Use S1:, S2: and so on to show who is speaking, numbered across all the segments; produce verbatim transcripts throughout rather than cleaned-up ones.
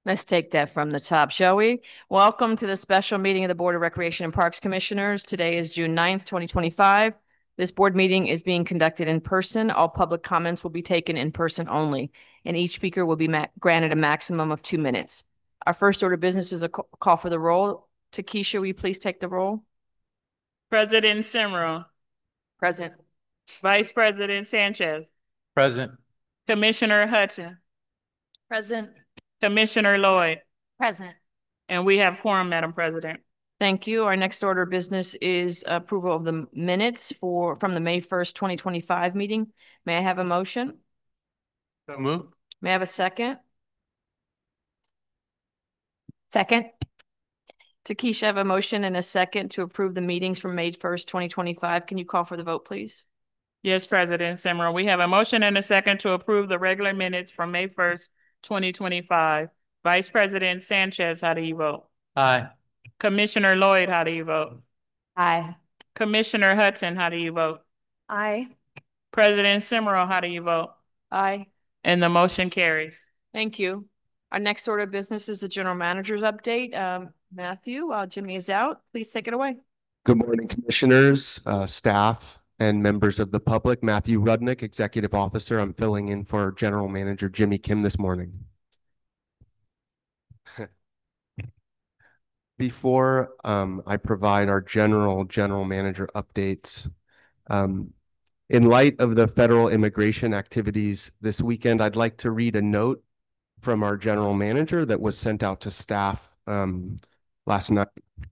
S1: Let's take that from the top, shall we? Welcome to the special meeting of the Board of Recreation and Parks Commissioners. Today is June ninth, twenty twenty-five. This board meeting is being conducted in person. All public comments will be taken in person only, and each speaker will be granted a maximum of two minutes. Our first order of business is a call for the roll. Takesha, will you please take the roll?
S2: President Simrel.
S1: Present.
S2: Vice President Sanchez.
S3: Present.
S2: Commissioner Hudson.
S1: Present.
S2: Commissioner Lloyd.
S1: Present.
S2: And we have quorum, Madam President.
S1: Thank you. Our next order of business is approval of the minutes for from the May first, twenty twenty-five meeting. May I have a motion?
S3: So moved.
S1: May I have a second? Second. Takesha, I have a motion and a second to approve the meetings from May first, twenty twenty-five. Can you call for the vote, please?
S2: Yes, President Simrel. We have a motion and a second to approve the regular minutes from May first, twenty twenty-five. Vice President Sanchez, how do you vote?
S3: Aye.
S2: Commissioner Lloyd, how do you vote?
S1: Aye.
S2: Commissioner Hudson, how do you vote?
S1: Aye.
S2: President Simrel, how do you vote?
S1: Aye.
S2: And the motion carries.
S1: Thank you. Our next order of business is the general manager's update. Um, Matthew, while Jimmy is out, please take it away.
S4: Good morning, commissioners, uh, staff, and members of the public. Matthew Rudnick, Executive Officer. I'm filling in for General Manager Jimmy Kim this morning. Before um, I provide our general general manager updates, um, in light of the federal immigration activities this weekend, I'd like to read a note from our general manager that was sent out to staff um, last night.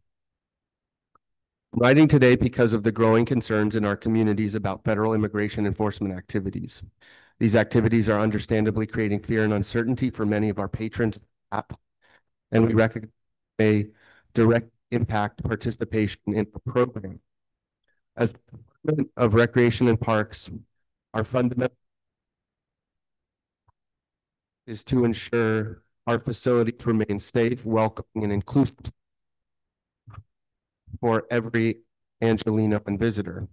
S4: I'm writing today because of the growing concerns in our communities about federal immigration enforcement activities. These activities are understandably creating fear and uncertainty for many of our patrons, and we recognize a direct impact participation in the program. As the Department of Recreation and Parks, our fundamental is to ensure our facilities remain safe, welcoming, and inclusive for every Angelino and visitor.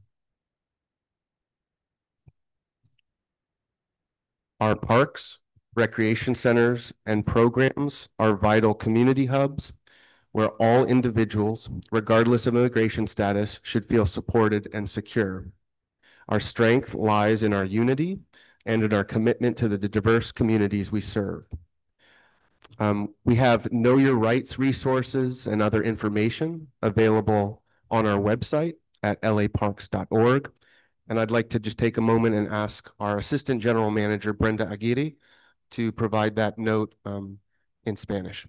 S4: Our parks, recreation centers, and programs are vital community hubs where all individuals, regardless of immigration status, should feel supported and secure. Our strength lies in our unity and in our commitment to the diverse communities we serve. Um, we have Know Your Rights resources and other information available on our website at L A parks dot org. And I'd like to just take a moment and ask our Assistant General Manager, Brenda Aguirre, to provide that note um, in Spanish.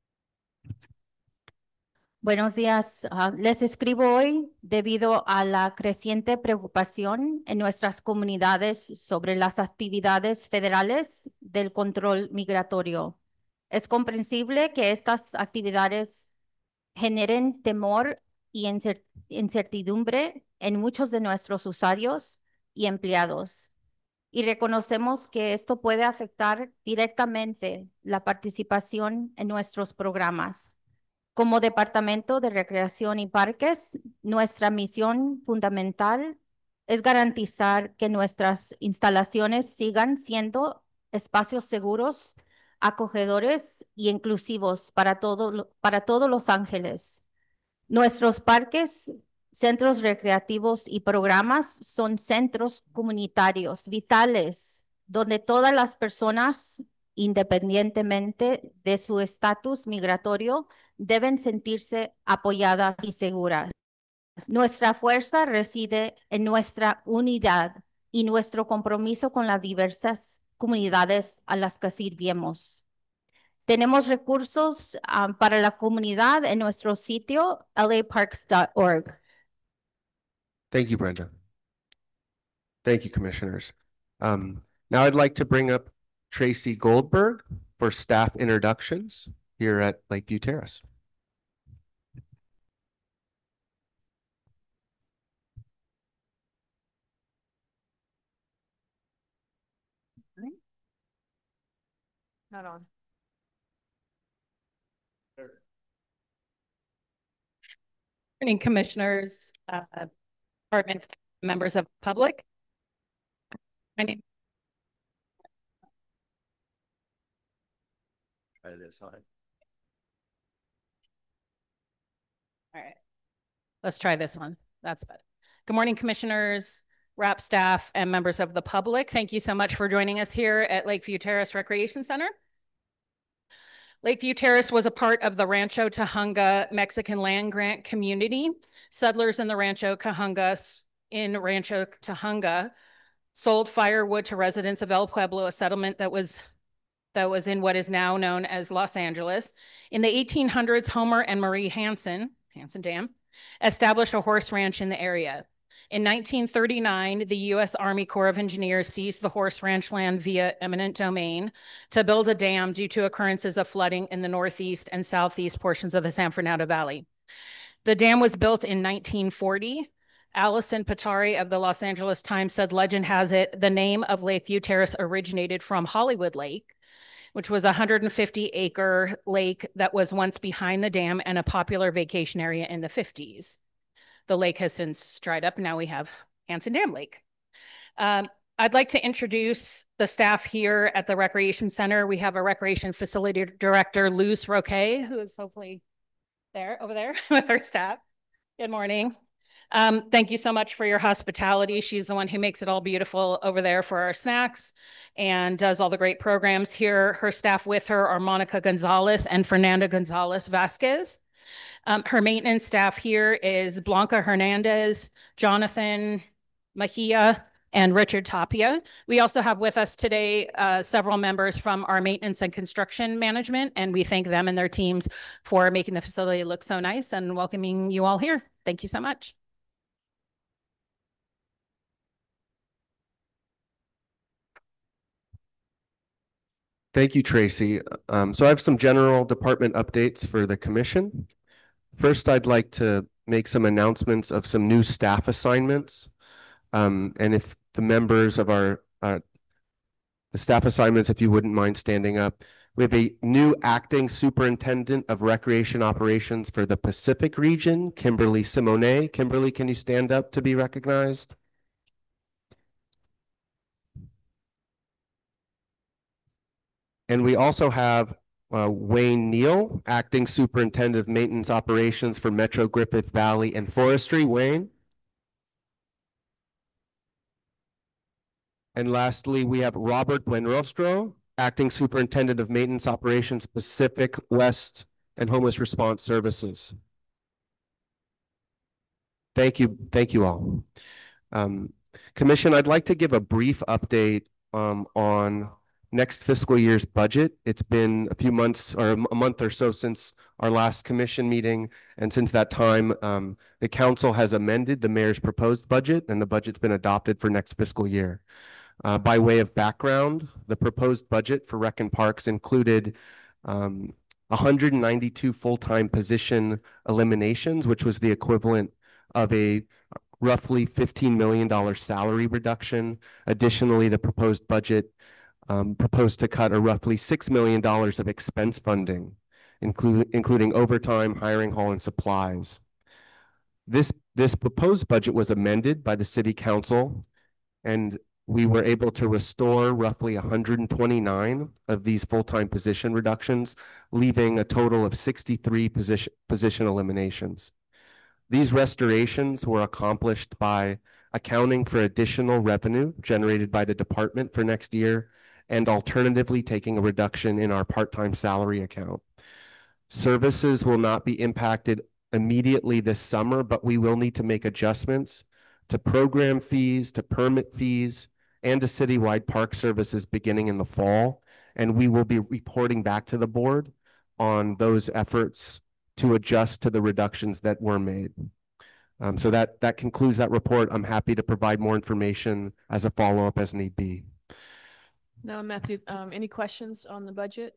S5: Buenos días. Uh, les escribo hoy debido a la creciente preocupación en nuestras comunidades sobre las actividades federales del control migratorio. Es comprensible que estas actividades generen temor y incertidumbre en muchos de nuestros usuarios y empleados. Y reconocemos que esto puede afectar directamente la participación en nuestros programas. Como Departamento de Recreación y Parques, nuestra misión fundamental es garantizar que nuestras instalaciones sigan siendo espacios seguros, acogedores y inclusivos para, todo, para todos Los Ángeles. Nuestros parques, centros recreativos y programas son centros comunitarios vitales donde todas las personas, independientemente de su estatus migratorio, deben sentirse apoyadas y seguras. Nuestra fuerza reside en nuestra unidad y nuestro compromiso con las diversas comunidades a las que servimos. Tenemos recursos um, para la comunidad en nuestro sitio L A parks dot org.
S4: Thank you, Brenda. Thank you, commissioners. Um, now I'd like to bring up Tracy Goldberg for staff introductions here at Lakeview Terrace.
S1: Not on.
S6: Morning, commissioners, uh, department members of the public. My name
S3: Try this one.
S6: All right. Let's try this one. That's better. Good morning, commissioners, R A P staff, and members of the public. Thank you so much for joining us here at Lakeview Terrace Recreation Center. Lakeview Terrace was a part of the Rancho Tujunga Mexican land grant community. Settlers in the Rancho Tujunga in Rancho Tujunga sold firewood to residents of El Pueblo, a settlement that was that was in what is now known as Los Angeles. In the eighteen hundreds, Homer and Marie Hansen, Hansen Dam, established a horse ranch in the area. In nineteen thirty-nine, the U S Army Corps of Engineers seized the horse ranch land via eminent domain to build a dam due to occurrences of flooding in the northeast and southeast portions of the San Fernando Valley. The dam was built in nineteen forty. Allison Patari of the Los Angeles Times said, legend has it, the name of Lakeview Terrace originated from Hollywood Lake, which was a one hundred fifty acre lake that was once behind the dam and a popular vacation area in the fifties. The lake has since dried up. Now we have Hansen Dam Lake. Um, I'd like to introduce the staff here at the Recreation Center. We have a Recreation Facility Director, Luz Roque, who is hopefully there, over there with her staff. Good morning. Um, thank you so much for your hospitality. She's the one who makes it all beautiful over there for our snacks and does all the great programs here. Her staff with her are Monica Gonzalez and Fernanda Gonzalez Vasquez. Um, her maintenance staff here is Blanca Hernandez, Jonathan Mejia, and Richard Tapia. We also have with us today uh, several members from our maintenance and construction management, and we thank them and their teams for making the facility look so nice and welcoming you all here. Thank you so much.
S4: Thank you, Tracy. Um, so I have some general department updates for the commission. First, I'd like to make some announcements of some new staff assignments. Um, and if the members of our uh, the staff assignments, if you wouldn't mind standing up. We have a new acting superintendent of recreation operations for the Pacific region, Kimberly Simone. Kimberly, can you stand up to be recognized? And we also have uh, Wayne Neal, acting superintendent of maintenance operations for Metro Griffith Valley and Forestry. Wayne. And lastly, we have Robert Buenrostro, acting superintendent of maintenance operations, Pacific West and Homeless Response Services. Thank you. Thank you all. Um, Commission, I'd like to give a brief update um, on next fiscal year's budget. It's been a few months or a month or so since our last commission meeting. And since that time, um, the council has amended the mayor's proposed budget and the budget's been adopted for next fiscal year. Uh, by way of background, the proposed budget for Rec and Parks included um, one hundred ninety-two full-time position eliminations, which was the equivalent of a roughly fifteen million dollar salary reduction. Additionally, the proposed budget um, proposed to cut a roughly six million dollars of expense funding, include, including overtime, hiring, hall, and supplies. This, this proposed budget was amended by the city council, and we were able to restore roughly one hundred twenty-nine of these full-time position reductions, leaving a total of sixty-three position, position eliminations. These restorations were accomplished by accounting for additional revenue generated by the department for next year, and alternatively taking a reduction in our part-time salary account. Services will not be impacted immediately this summer, but we will need to make adjustments to program fees, to permit fees, and to citywide park services beginning in the fall. And we will be reporting back to the board on those efforts to adjust to the reductions that were made. Um, so that, that concludes that report. I'm happy to provide more information as a follow-up as need be.
S1: No, Matthew, um, any questions on the budget?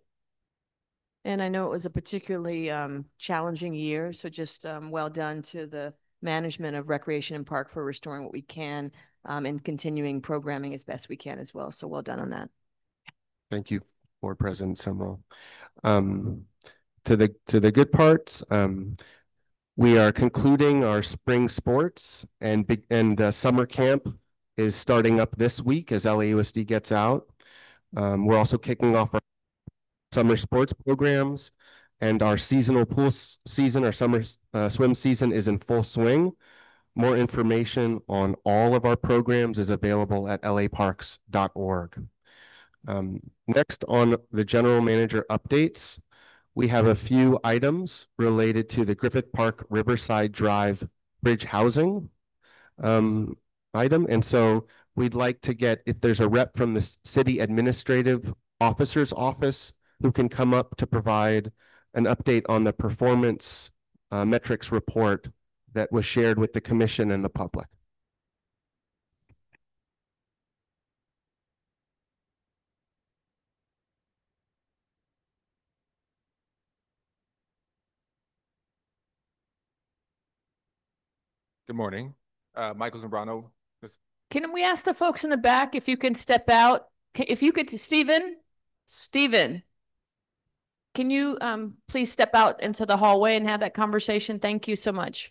S1: And I know it was a particularly um, challenging year, so just um, well done to the management of Recreation and Park for restoring what we can um, and continuing programming as best we can as well. So well done on that.
S4: Thank you, Board President Sumrall. Um, to the to the good parts, um, we are concluding our spring sports, and big and uh, summer camp is starting up this week as L A U S D gets out. Um, we're also kicking off our summer sports programs, and our seasonal pool s- season, our summer uh, swim season is in full swing. More information on all of our programs is available at L A parks dot org. Um, next on the general manager updates, we have a few items related to the Griffith Park Riverside Drive Bridge housing um, item. And so we'd like to get, if there's a rep from the s- city administrative officer's office who can come up to provide an update on the performance uh, metrics report that was shared with the commission and the public.
S7: Good morning. Uh, Michael Zambrano. This-
S1: Can we ask the folks in the back if you can step out? Ca- If you could, Stephen, Stephen, can you um please step out into the hallway and have that conversation? Thank you so much.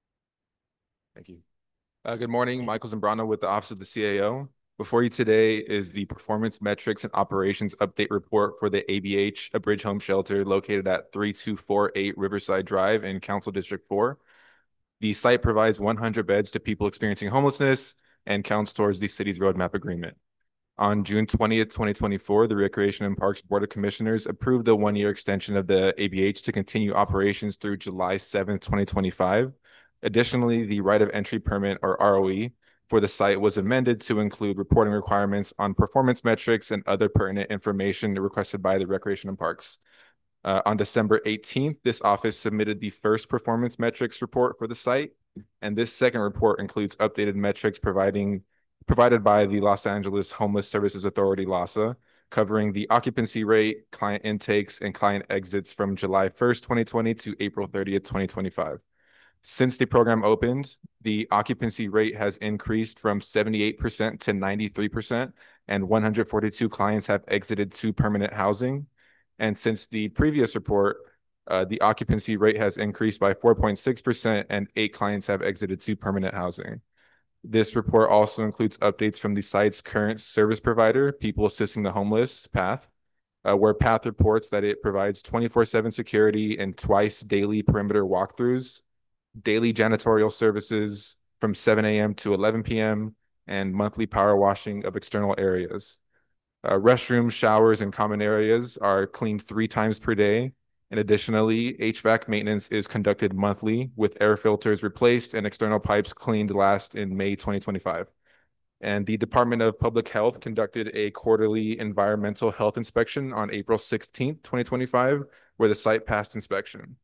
S7: Thank you. Uh, good morning, Michael Zambrano with the Office of the C A O. Before you today is the Performance Metrics and Operations Update Report for the A B H, a bridge home shelter located at three two four eight Riverside Drive in Council District four. The site provides one hundred beds to people experiencing homelessness and counts towards the city's roadmap agreement. On June twentieth, twenty twenty-four, the Recreation and Parks Board of Commissioners approved the one-year extension of the A B H to continue operations through July seventh, twenty twenty-five. Additionally, the right of entry permit, or R O E, for the site was amended to include reporting requirements on performance metrics and other pertinent information requested by the Recreation and Parks. Uh, on December eighteenth, this office submitted the first performance metrics report for the site, and this second report includes updated metrics providing provided by the Los Angeles Homeless Services Authority, LAHSA, covering the occupancy rate, client intakes, and client exits from July first, twenty twenty to April thirtieth, twenty twenty-five. Since the program opened, the occupancy rate has increased from seventy-eight percent to ninety-three percent, and one hundred forty-two clients have exited to permanent housing. And since the previous report, uh, the occupancy rate has increased by four point six percent and eight clients have exited to permanent housing. This report also includes updates from the site's current service provider, People Assisting the Homeless, PATH, uh, where PATH reports that it provides twenty-four seven security and twice daily perimeter walkthroughs, daily janitorial services from seven A M to eleven P M, and monthly power washing of external areas. Uh, restrooms, showers, and common areas are cleaned three times per day. And additionally, H V A C maintenance is conducted monthly with air filters replaced and external pipes cleaned last in May twenty twenty-five. And the Department of Public Health conducted a quarterly environmental health inspection on April sixteenth, twenty twenty-five, where the site passed inspection.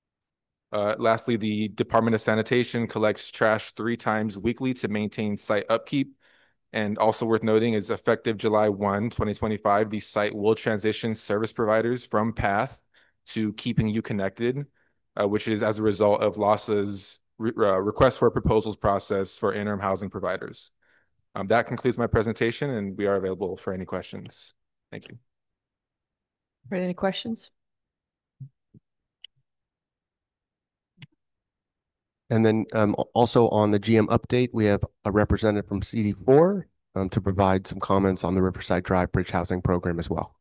S7: Uh, lastly, the Department of Sanitation collects trash three times weekly to maintain site upkeep. And also worth noting is effective July first, twenty twenty-five, the site will transition service providers from PATH to Keeping You Connected, uh, which is as a result of LAHSA's re uh, request for proposals process for interim housing providers. Um, that concludes my presentation, and we are available for any questions. Thank you.
S1: Right, any questions?
S4: And then um, al- also on the G M update, we have a representative from C D four um, to provide some comments on the Riverside Drive Bridge Housing Program as well.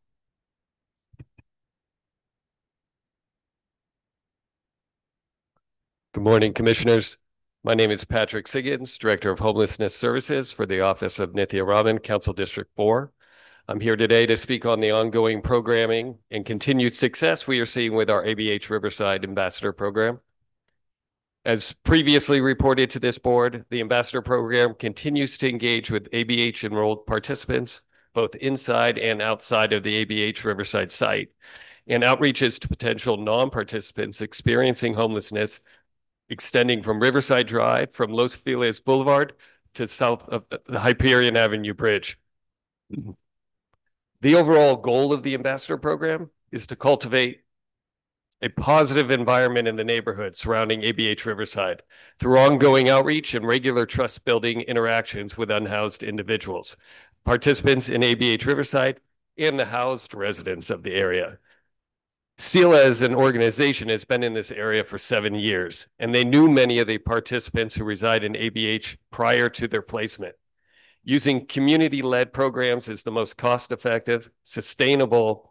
S8: Good morning, Commissioners. My name is Patrick Siggins, Director of Homelessness Services for the Office of Nithya Raman, Council District four. I'm here today to speak on the ongoing programming and continued success we are seeing with our A B H Riverside Ambassador Program. As previously reported to this board, the Ambassador Program continues to engage with A B H enrolled participants, both inside and outside of the A B H Riverside site, and outreaches to potential non-participants experiencing homelessness extending from Riverside Drive, from Los Feliz Boulevard to south of the Hyperion Avenue Bridge. The overall goal of the Ambassador Program is to cultivate a positive environment in the neighborhood surrounding A B H Riverside through ongoing outreach and regular trust-building interactions with unhoused individuals, participants in A B H Riverside, and the housed residents of the area. SELA as an organization has been in this area for seven years, and they knew many of the participants who reside in A B H prior to their placement. Using community-led programs is the most cost-effective, sustainable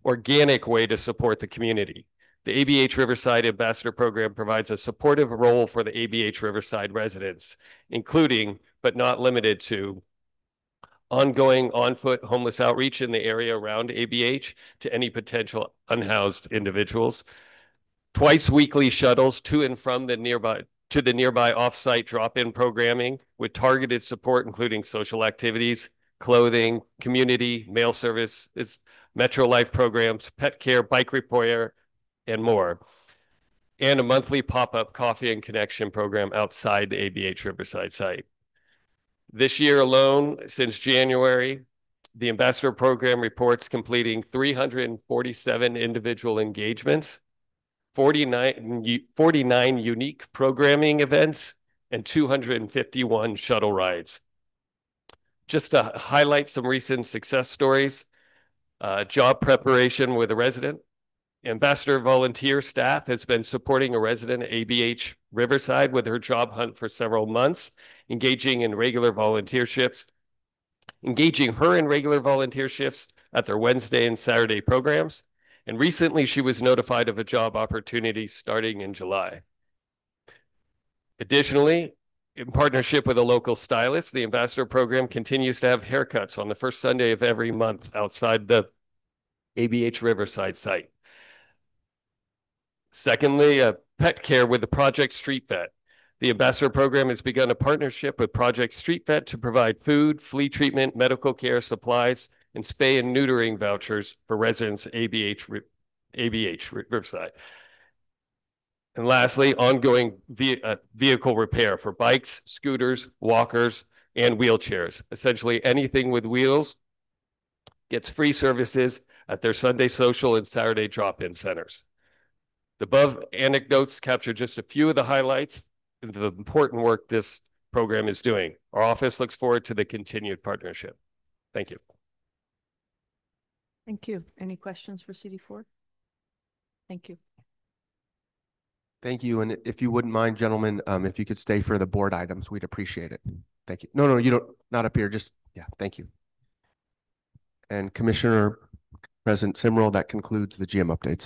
S8: organic way to support the community. The A B H Riverside Ambassador Program provides a supportive role for the A B H Riverside residents, including, but not limited to, ongoing on-foot homeless outreach in the area around A B H to any potential unhoused individuals, twice weekly shuttles to and from the nearby to the nearby off-site drop-in programming with targeted support, including social activities, clothing, community, mail services, Metro Life programs, pet care, bike repair, and more, and a monthly pop-up coffee and connection program outside the A B H Riverside site. This year alone, since January, the Ambassador Program reports completing three hundred forty-seven individual engagements, forty-nine, forty-nine unique programming events, and two hundred fifty-one shuttle rides. Just to highlight some recent success stories, uh, job preparation with a resident. Ambassador volunteer staff has been supporting a resident at A B H Riverside with her job hunt for several months, engaging in regular volunteer shifts, engaging her in regular volunteer shifts at their Wednesday and Saturday programs. And recently she was notified of a job opportunity starting in July. Additionally, in partnership with a local stylist, the Ambassador Program continues to have haircuts on the first Sunday of every month outside the A B H Riverside site. Secondly, uh, pet care with the Project Street Vet. The Ambassador Program has begun a partnership with Project Street Vet to provide food, flea treatment, medical care supplies, and spay and neutering vouchers for residents at A B H, A B H Riverside. And lastly, ongoing ve uh, vehicle repair for bikes, scooters, walkers, and wheelchairs. Essentially anything with wheels gets free services at their Sunday social and Saturday drop-in centers. The above anecdotes capture just a few of the highlights of the important work this program is doing. Our office looks forward to the continued partnership. Thank you.
S1: Thank you. Any questions for C D four? Thank you.
S4: Thank you. And if you wouldn't mind, gentlemen, um, if you could stay for the board items, we'd appreciate it. Thank you. No, no, you don't, not up here. Just, yeah, thank you. And Commissioner President Simrell, that concludes the G M updates.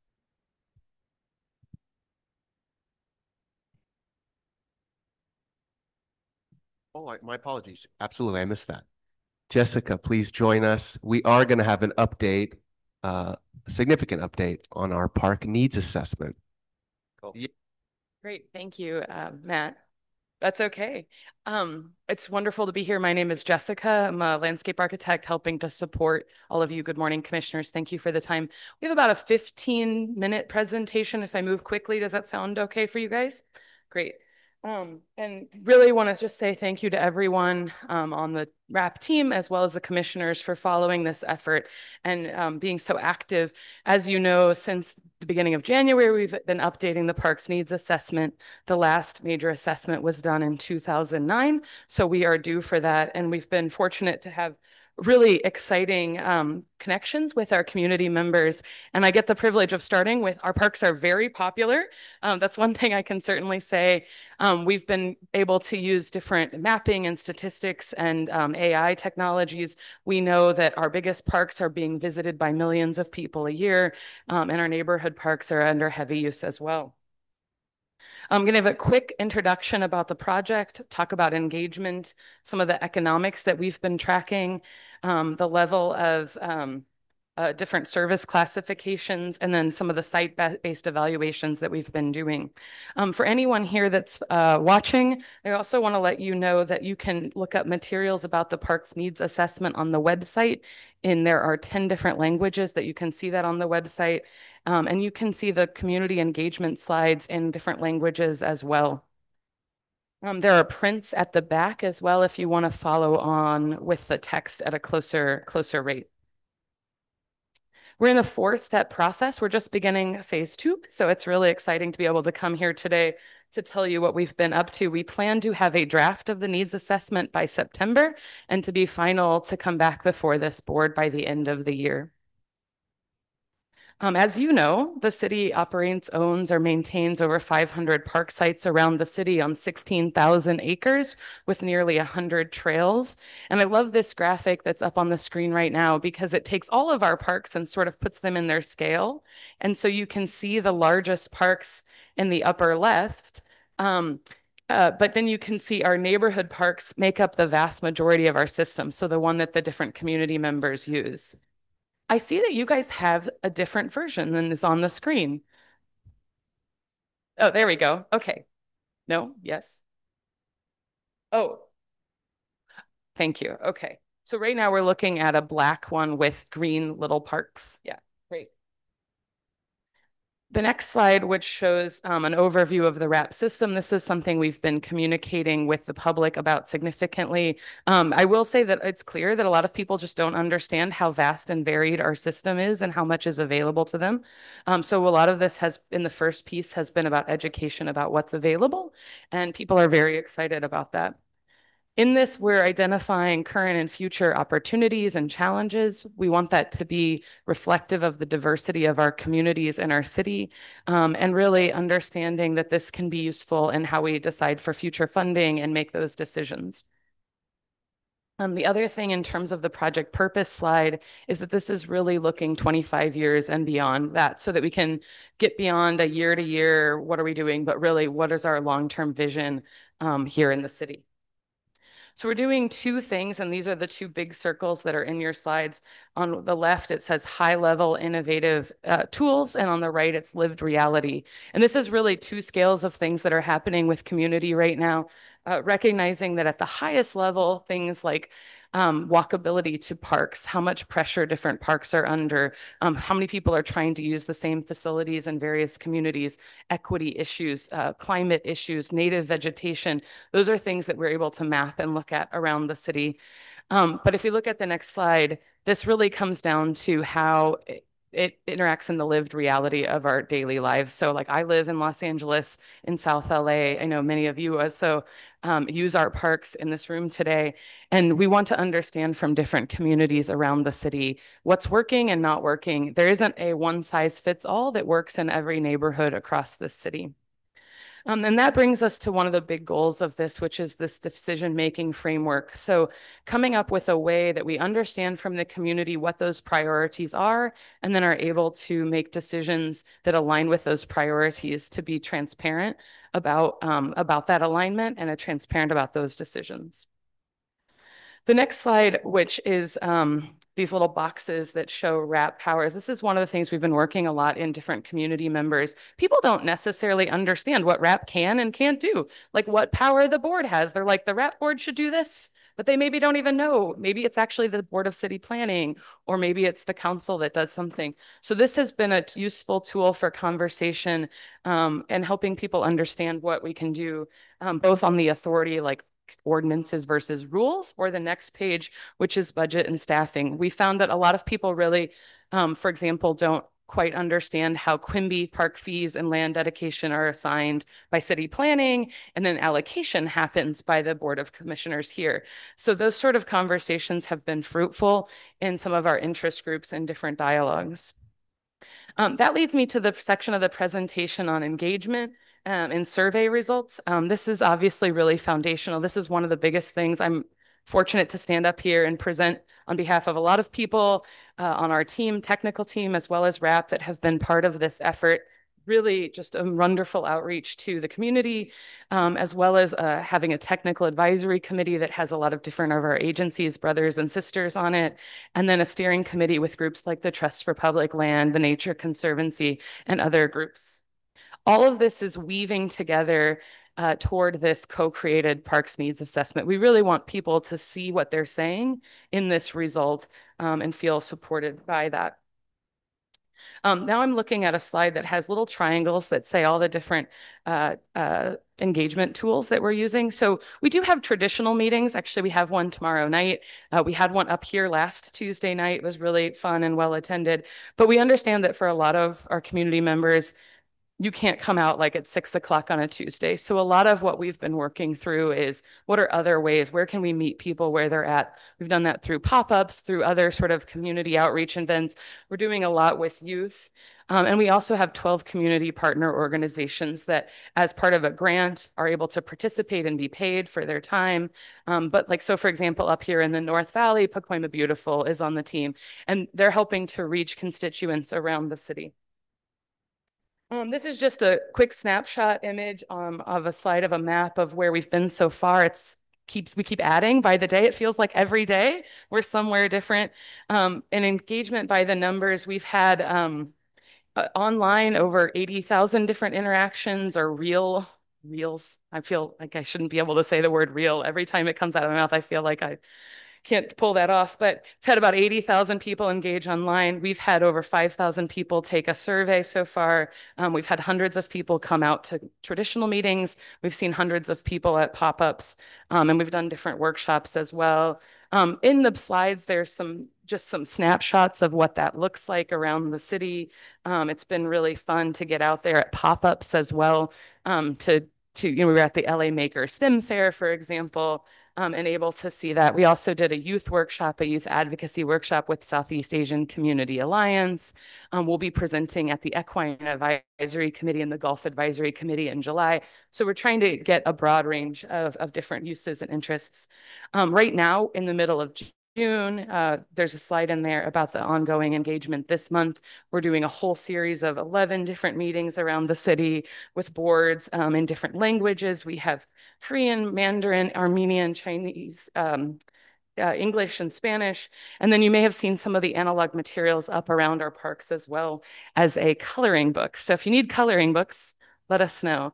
S4: Oh, I, my apologies. Absolutely. I missed that. Jessica, please join us. We are going to have an update, uh, a significant update on our park needs assessment.
S8: Cool.
S4: Yeah.
S9: Great, thank you, uh, Matt. That's okay. Um, it's wonderful to be here. My name is Jessica. I'm a landscape architect helping to support all of you. Good morning, commissioners. Thank you for the time. We have about a fifteen minute presentation. If I move quickly, does that sound okay for you guys? Great. Um, and really want to just say thank you to everyone um, on the R A P team, as well as the commissioners, for following this effort and um, being so active. As you know, since the beginning of January, we've been updating the parks needs assessment. The last major assessment was done in two thousand nine, so we are due for that. And we've been fortunate to have really exciting um, connections with our community members. And I get the privilege of starting with our parks are very popular. Um, that's one thing I can certainly say. Um, we've been able to use different mapping and statistics and um, A I technologies. We know that our biggest parks are being visited by millions of people a year, um, and our neighborhood parks are under heavy use as well. I'm going to have a quick introduction about the project, talk about engagement, some of the economics that we've been tracking, um, the level of um, uh, different service classifications, and then some of the site-based evaluations that we've been doing. Um, for anyone here that's uh, watching, I also want to let you know that you can look up materials about the parks needs assessment on the website. And there are ten different languages that you can see that on the website. Um, and you can see the community engagement slides in different languages as well. Um, there are prints at the back as well if you want to follow on with the text at a closer, closer rate. We're in a four-step process. We're just beginning phase two, so it's really exciting to be able to come here today to tell you what we've been up to. We plan to have a draft of the needs assessment by September and to be final to come back before this board by the end of the year. Um, as you know, the city operates, owns, or maintains over five hundred park sites around the city on sixteen thousand acres with nearly one hundred trails. And I love this graphic that's up on the screen right now because it takes all of our parks and sort of puts them in their scale. And so you can see the largest parks in the upper left. Um, uh, but then you can see our neighborhood parks make up the vast majority of our system. So the one that the different community members use. I see that you guys have a different version than is on the screen. Oh, there we go. Okay. No, yes. Oh, thank you. Okay. So right now we're looking at a black one with green little parks. Yeah, great. The next slide, which shows um, an overview of the RAP system. This is something we've been communicating with the public about significantly. Um, I will say that it's clear that a lot of people just don't understand how vast and varied our system is and how much is available to them. Um, so a lot of this has, in the first piece, has been about education about what's available, and people are very excited about that. In this, we're identifying current and future opportunities and challenges. We want that to be reflective of the diversity of our communities and our city, um, and really understanding that this can be useful in how we decide for future funding and make those decisions. Um, the other thing in terms of the project purpose slide is that this is really looking twenty-five years and beyond that so that we can get beyond a year to year, what are we doing, but really what is our long-term vision um, here in the city. So we're doing two things, and these are the two big circles that are in your slides. On the left, it says high-level innovative uh, tools, and on the right, it's lived reality. And this is really two scales of things that are happening with community right now, uh, recognizing that at the highest level, things like um, walkability to parks, how much pressure different parks are under, um, how many people are trying to use the same facilities in various communities, equity issues, uh, climate issues, native vegetation. Those are things that we're able to map and look at around the city. Um, but if you look at the next slide, this really comes down to how it, it interacts in the lived reality of our daily lives. So like I live in Los Angeles, in South L A. I know many of you also um, use our parks in this room today. And we want to understand from different communities around the city what's working and not working. There isn't a one size fits all that works in every neighborhood across the city. Um, and that brings us to one of the big goals of this, which is this decision-making framework. So coming up with a way that we understand from the community what those priorities are, and then are able to make decisions that align with those priorities to be transparent about, um, about that alignment and are transparent about those decisions. The next slide, which is um, these little boxes that show RAP powers. This is one of the things we've been working a lot in different community members. People don't necessarily understand what RAP can and can't do, like what power the board has. They're like, the RAP board should do this, but they maybe don't even know. Maybe it's actually the Board of City Planning, or maybe it's the council that does something. So this has been a useful tool for conversation um, and helping people understand what we can do, um, both on the authority, like ordinances versus rules, or the next page, which is budget and staffing. We found that a lot of people really, um, for example, don't quite understand how Quimby park fees and land dedication are assigned by city planning, and then allocation happens by the Board of Commissioners here. So those sort of conversations have been fruitful in some of our interest groups and different dialogues. Um, that leads me to the section of the presentation on engagement. Um, in survey results. Um, this is obviously really foundational. This is one of the biggest things. I'm fortunate to stand up here and present on behalf of a lot of people uh, on our team, technical team, as well as RAP that have been part of this effort. Really just a wonderful outreach to the community, um, as well as uh, having a technical advisory committee that has a lot of different of our agencies, brothers and sisters on it, and then a steering committee with groups like the Trust for Public Land, the Nature Conservancy, and other groups. All of this is weaving together uh, toward this co-created parks needs assessment. We really want people to see what they're saying in this result um, and feel supported by that. Um, now I'm looking at a slide that has little triangles that say all the different uh, uh, engagement tools that we're using. So we do have traditional meetings. Actually, we have one tomorrow night. Uh, we had one up here last Tuesday night. It was really fun and well attended. But we understand that for a lot of our community members, you can't come out like at six o'clock on a Tuesday. So a lot of what we've been working through is what are other ways? Where can we meet people where they're at? We've done that through pop-ups, through other sort of community outreach events. We're doing a lot with youth. Um, and we also have twelve community partner organizations that, as part of a grant, are able to participate and be paid for their time. Um, but like, so for example, up here in the North Valley, Pacoima Beautiful is on the team, and they're helping to reach constituents around the city. Um, this is just a quick snapshot image um, of a slide of a map of where we've been so far. It's keeps we keep adding by the day. It feels like every day we're somewhere different. Um, and engagement by the numbers, we've had um, uh, online over eighty thousand different interactions or real reels. I feel like I shouldn't be able to say the word real. Every time it comes out of my mouth, I feel like I can't pull that off, but we've had about eighty thousand people engage online. We've had over five thousand people take a survey so far. Um, we've had hundreds of people come out to traditional meetings. We've seen hundreds of people at pop-ups, um, and we've done different workshops as well. Um, in the slides, there's some just some snapshots of what that looks like around the city. Um, it's been really fun to get out there at pop-ups as well. Um, to, to, you know, we were at the L A Maker STEM Fair, for example, Um, and able to see that. We also did a youth workshop, a youth advocacy workshop with Southeast Asian Community Alliance. Um, we'll be presenting at the Equine Advisory Committee and the Gulf Advisory Committee in July. So we're trying to get a broad range of, of different uses and interests. Um, right now, in the middle of June, uh, there's a slide in there about the ongoing engagement this month. We're doing a whole series of eleven different meetings around the city with boards um, in different languages. We have Korean, Mandarin, Armenian, Chinese, um, uh, English, and Spanish. And then you may have seen some of the analog materials up around our parks as well as a coloring book. So if you need coloring books, let us know.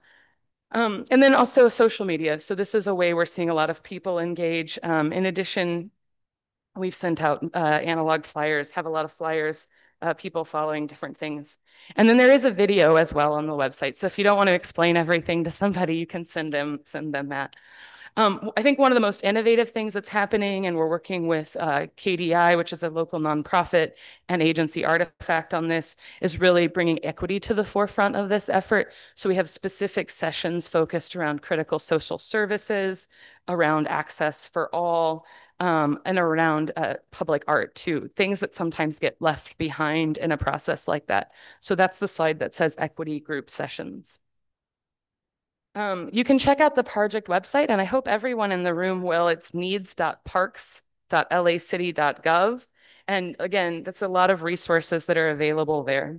S9: Um, and then also social media. So this is a way we're seeing a lot of people engage. Um, in addition, we've sent out uh, analog flyers, have a lot of flyers, uh, people following different things. And then there is a video as well on the website. So if you don't want to explain everything to somebody, you can send them, send them that. Um, I think one of the most innovative things that's happening, and we're working with uh, K D I, which is a local nonprofit, and Agency Artifact on this, is really bringing equity to the forefront of this effort. So we have specific sessions focused around critical social services, around access for all, um, and around uh, public art too, things that sometimes get left behind in a process like that. So that's the slide that says equity group sessions. Um, you can check out the project website, and I hope everyone in the room will. It's needs dot parks dot L A city dot gov. And again, that's a lot of resources that are available there.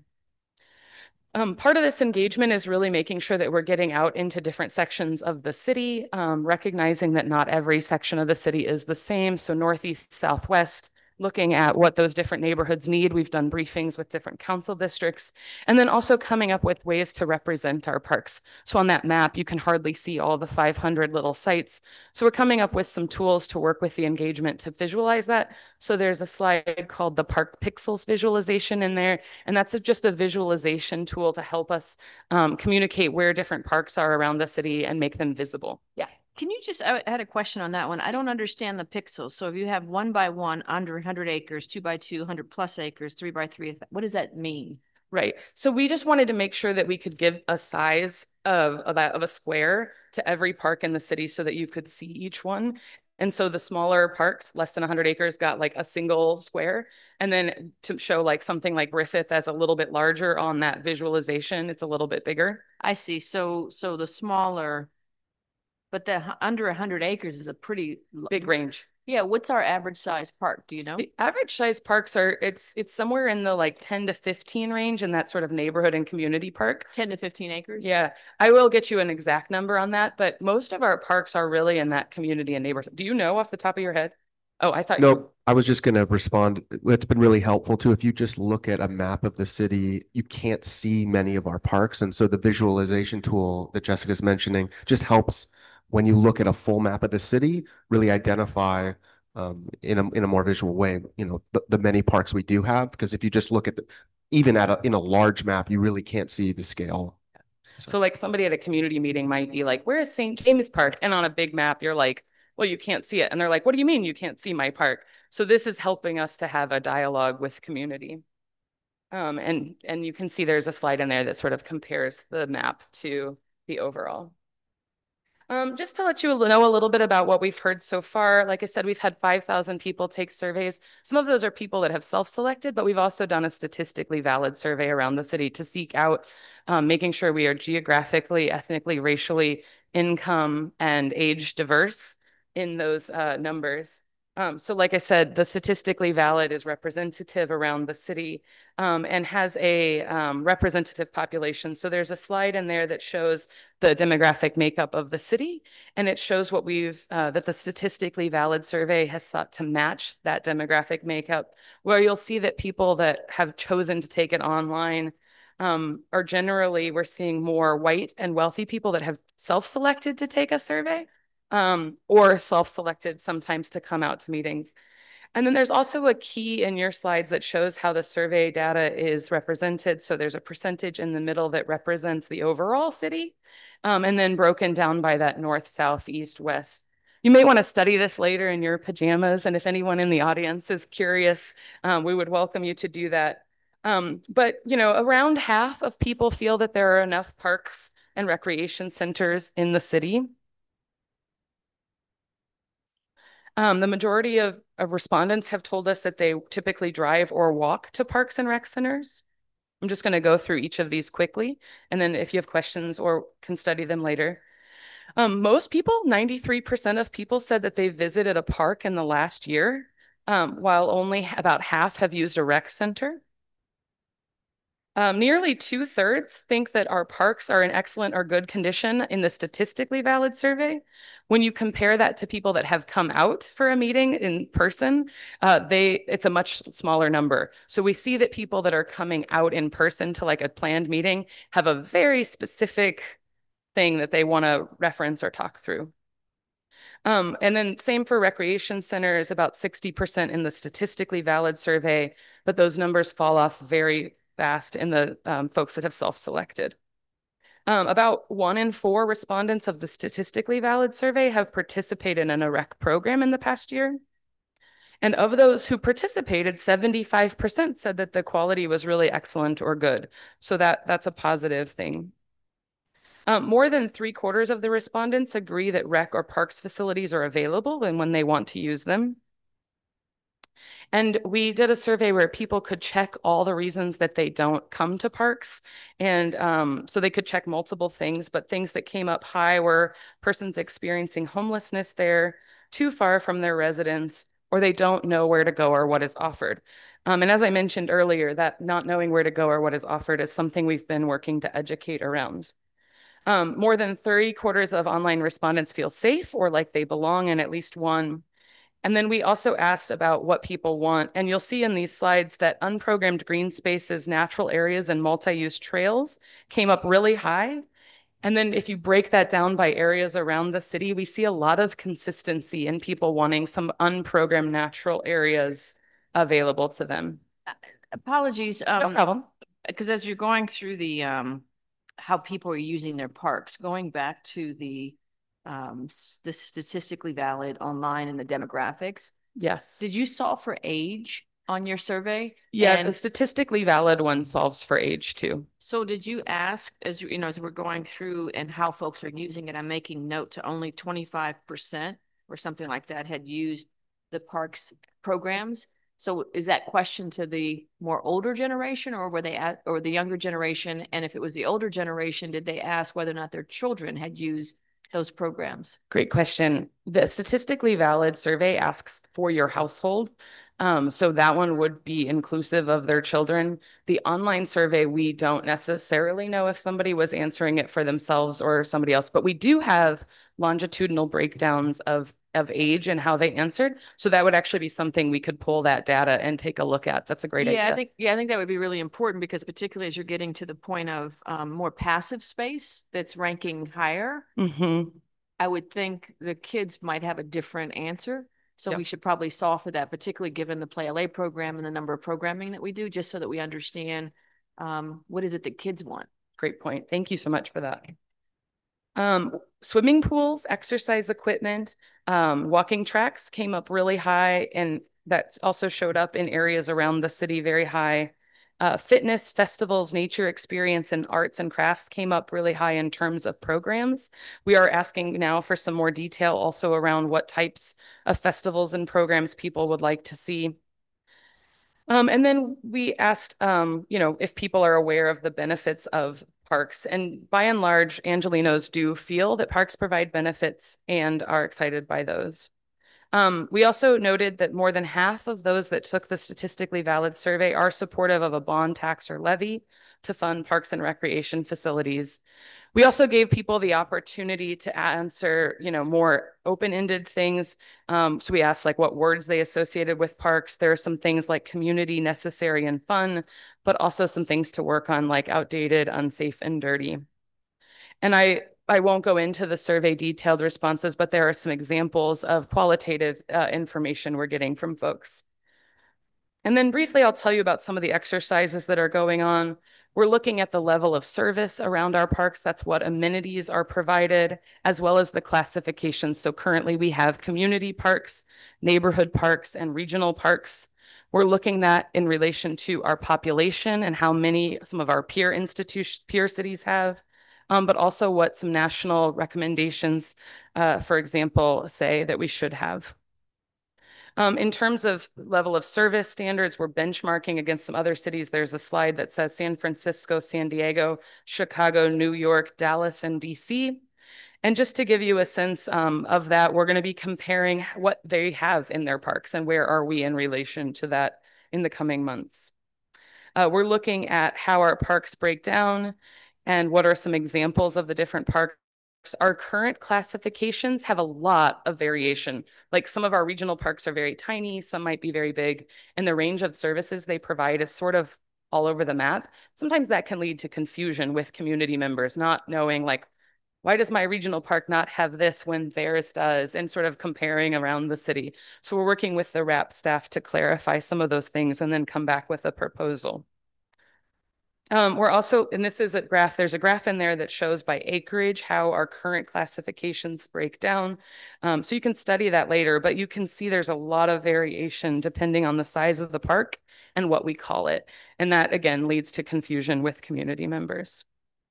S9: Um, part of this engagement is really making sure that we're getting out into different sections of the city, um, recognizing that not every section of the city is the same. So northeast, southwest, looking at what those different neighborhoods need. We've done briefings with different council districts, and then also coming up with ways to represent our parks. So on that map, you can hardly see all the five hundred little sites. So we're coming up with some tools to work with the engagement to visualize that. So there's a slide called the Park Pixels visualization in there, and that's a, just a visualization tool to help us um, communicate where different parks are around the city and make them visible. Yeah.
S1: Can you just, I had a question on that one. I don't understand the pixels. So if you have one by one under one hundred acres, two by two, one hundred plus acres, three by three, what does that mean?
S9: Right. So we just wanted to make sure that we could give a size of, of, a, of a square to every park in the city so that you could see each one. And so the smaller parks, less than one hundred acres, got like a single square. And then to show like something like Griffith as a little bit larger on that visualization, it's a little bit bigger.
S1: I see. So, so the smaller, but the hu- under one hundred acres is a pretty l-
S9: Big range.
S1: Yeah, what's our average size park? Do you know?
S9: The average size parks are, it's it's somewhere in the like ten to fifteen range in that sort of neighborhood and community park.
S1: ten to fifteen acres?
S9: Yeah, I will get you an exact number on that, but most of our parks are really in that community and neighborhood. Do you know off the top of your head? Oh, I thought you.
S4: No, I was just going to respond. It's been really helpful too. If you just look at a map of the city, you can't see many of our parks. And so the visualization tool that Jessica's mentioning just helps when you look at a full map of the city, really identify um, in a, in a more visual way, you know, the, the many parks we do have. Because if you just look at the, even at a, in a large map, you really can't see the scale.
S9: So. so like somebody at a community meeting might be like, where is Saint James Park? And on a big map, you're like, well, you can't see it. And they're like, what do you mean you can't see my park? So this is helping us to have a dialogue with community. Um, and, and you can see there's a slide in there that sort of compares the map to the overall. Um, just to let you know a little bit about what we've heard so far, like I said, we've had five thousand people take surveys. Some of those are people that have self-selected, but we've also done a statistically valid survey around the city to seek out um, making sure we are geographically, ethnically, racially, income, and age diverse in those uh, numbers. Um, so like I said, the statistically valid is representative around the city um, and has a um, representative population. So there's a slide in there that shows the demographic makeup of the city, and it shows what we've, uh, that the statistically valid survey has sought to match that demographic makeup, where you'll see that people that have chosen to take it online um, are generally, we're seeing more white and wealthy people that have self-selected to take a survey. Um, or self-selected sometimes to come out to meetings. And then there's also a key in your slides that shows how the survey data is represented. So there's a percentage in the middle that represents the overall city, um, and then broken down by that north, south, east, west. You may want to study this later in your pajamas, and if anyone in the audience is curious, um, we would welcome you to do that. Um, but, you know, around half of people feel that there are enough parks and recreation centers in the city. Um, the majority of, of respondents have told us that they typically drive or walk to parks and rec centers. I'm just going to go through each of these quickly, and then if you have questions or can study them later. Um, most people, ninety-three percent of people said that they visited a park in the last year, um, while only about half have used a rec center. Um, nearly two thirds think that our parks are in excellent or good condition in the statistically valid survey. When you compare that to people that have come out for a meeting in person, uh, they it's a much smaller number. So we see that people that are coming out in person to like a planned meeting have a very specific thing that they want to reference or talk through. Um, and then same for recreation centers, about sixty percent in the statistically valid survey, but those numbers fall off very fast in the um, folks that have self-selected. Um, about one in four respondents of the statistically valid survey have participated in a rec program in the past year. And of those who participated, seventy-five percent said that the quality was really excellent or good. So that, that's a positive thing. Um, more than three quarters of the respondents agree that rec or parks facilities are available and when they want to use them. And we did a survey where people could check all the reasons that they don't come to parks. And um, so they could check multiple things, but things that came up high were persons experiencing homelessness there, too far from their residence, or they don't know where to go or what is offered. Um, and as I mentioned earlier, that not knowing where to go or what is offered is something we've been working to educate around. Um, more than three quarters of online respondents feel safe or like they belong in at least one. And then we also asked about what people want. And you'll see in these slides that unprogrammed green spaces, natural areas, and multi-use trails came up really high. And then if you break that down by areas around the city, we see a lot of consistency in people wanting some unprogrammed natural areas available to them.
S1: Apologies.
S9: No
S1: Um,
S9: problem.
S1: because as you're going through the, um, how people are using their parks, going back to the, um, s- the statistically valid online and the demographics,
S9: Yes.
S1: did you solve for age on your survey?
S9: Yeah,
S1: And
S9: the statistically valid one solves for age too.
S1: so did you ask, as you, you know, as we're going through and how folks are using it, I'm making note to only twenty-five percent or something like that had used the parks programs. So is that question to the more older generation, or were they at, or the younger generation? And if it was the older generation, did they ask whether or not their children had used those programs?
S9: Great question. The statistically valid survey asks for your household. Um, so that one would be inclusive of their children. The online survey, we don't necessarily know if somebody was answering it for themselves or somebody else, but we do have longitudinal breakdowns of, of age and how they answered. So that would actually be something we could pull that data and take a look at. That's a great
S1: yeah,
S9: idea.
S1: I think, yeah, I think that would be really important, because particularly as you're getting to the point of um, more passive space that's ranking higher,
S9: Mm-hmm.
S1: I would think the kids might have a different answer. So
S9: Yep.
S1: we should probably solve for that, particularly given the Play L A program and the number of programming that we do, just so that we understand um, what is it that kids want.
S9: Great point. Thank you so much for that. Um, swimming pools, exercise equipment, um, walking tracks came up really high, and that also showed up in areas around the city very high. Uh, fitness, festivals, nature experience, and arts and crafts came up really high in terms of programs. We are asking now for some more detail also around what types of festivals and programs people would like to see. Um, and then we asked, um, you know, if people are aware of the benefits of parks. And by and large, Angelenos do feel that parks provide benefits and are excited by those. Um, we also noted that more than half of those that took the statistically valid survey are supportive of a bond, tax, or levy to fund parks and recreation facilities. We also gave people the opportunity to answer, you know, more open-ended things. Um, so we asked like what words they associated with parks. There are some things like community, necessary, and fun, but also some things to work on like outdated, unsafe, and dirty. And I I won't go into the survey detailed responses, but there are some examples of qualitative uh, information we're getting from folks. And then briefly, I'll tell you about some of the exercises that are going on. We're looking at the level of service around our parks. That's what amenities are provided, as well as the classifications. So currently we have community parks, neighborhood parks, and regional parks. We're looking at in relation to our population and how many some of our peer institutions, peer cities have. Um, but also what some national recommendations, uh, for example, say that we should have. Um, in terms of level of service standards, we're benchmarking against some other cities. There's a slide that says San Francisco, San Diego, Chicago, New York, Dallas, and D C. And just to give you a sense um, of that, we're going to be comparing what they have in their parks and where are we in relation to that in the coming months. Uh, we're looking at how our parks break down and what are some examples of the different parks. Our current classifications have a lot of variation. Like some of our regional parks are very tiny, some might be very big, and the range of services they provide is sort of all over the map. Sometimes that can lead to confusion with community members, not knowing like, why does my regional park not have this when theirs does, and sort of comparing around the city. So we're working with the R A P staff to clarify some of those things and then come back with a proposal. Um, we're also, and this is a graph, there's a graph in there that shows by acreage how our current classifications break down. Um, so you can study that later, but you can see there's a lot of variation depending on the size of the park and what we call it. And that again leads to confusion with community members.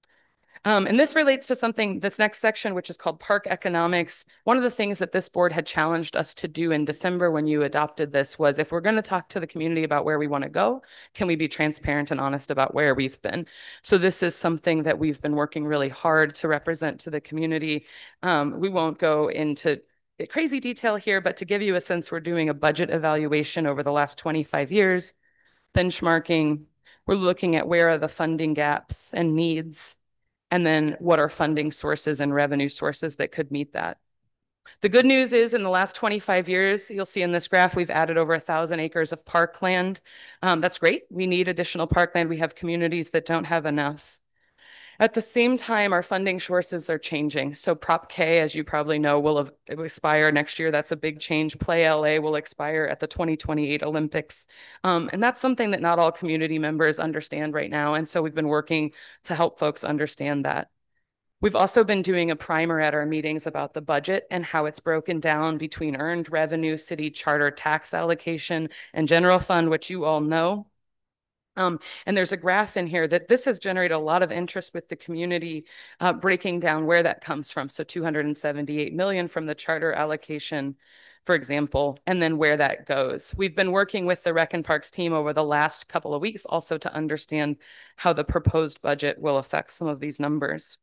S9: Um, and this relates to something, this next section, which is called park economics. One of the things that this board had challenged us to do in December when you adopted this was if we're going to talk to the community about where we want to go, can we be transparent and honest about where we've been? So this is something that we've been working really hard to represent to the community. Um, we won't go into crazy detail here, but to give you a sense, we're doing a budget evaluation over the last twenty-five years, benchmarking. We're looking at where are the funding gaps and needs, and then what are funding sources and revenue sources that could meet that. The good news is in the last twenty-five years, you'll see in this graph, we've added over a thousand acres of parkland. Um, that's great. We need additional parkland. We have communities that don't have enough. At the same time, our funding sources are changing. So Prop K, as you probably know, will expire next year. That's a big change. Play L A will expire at the twenty twenty-eight Olympics. Um, and that's something that not all community members understand right now. And so we've been working to help folks understand that. We've also been doing a primer at our meetings about the budget and how it's broken down between earned revenue, city charter tax allocation, and general fund, which you all know. Um, and there's a graph in here that this has generated a lot of interest with the community, uh, breaking down where that comes from. So two hundred seventy-eight million from the charter allocation, for example, and then where that goes. We've been working with the Rec and Parks team over the last couple of weeks also to understand how the proposed budget will affect some of these numbers.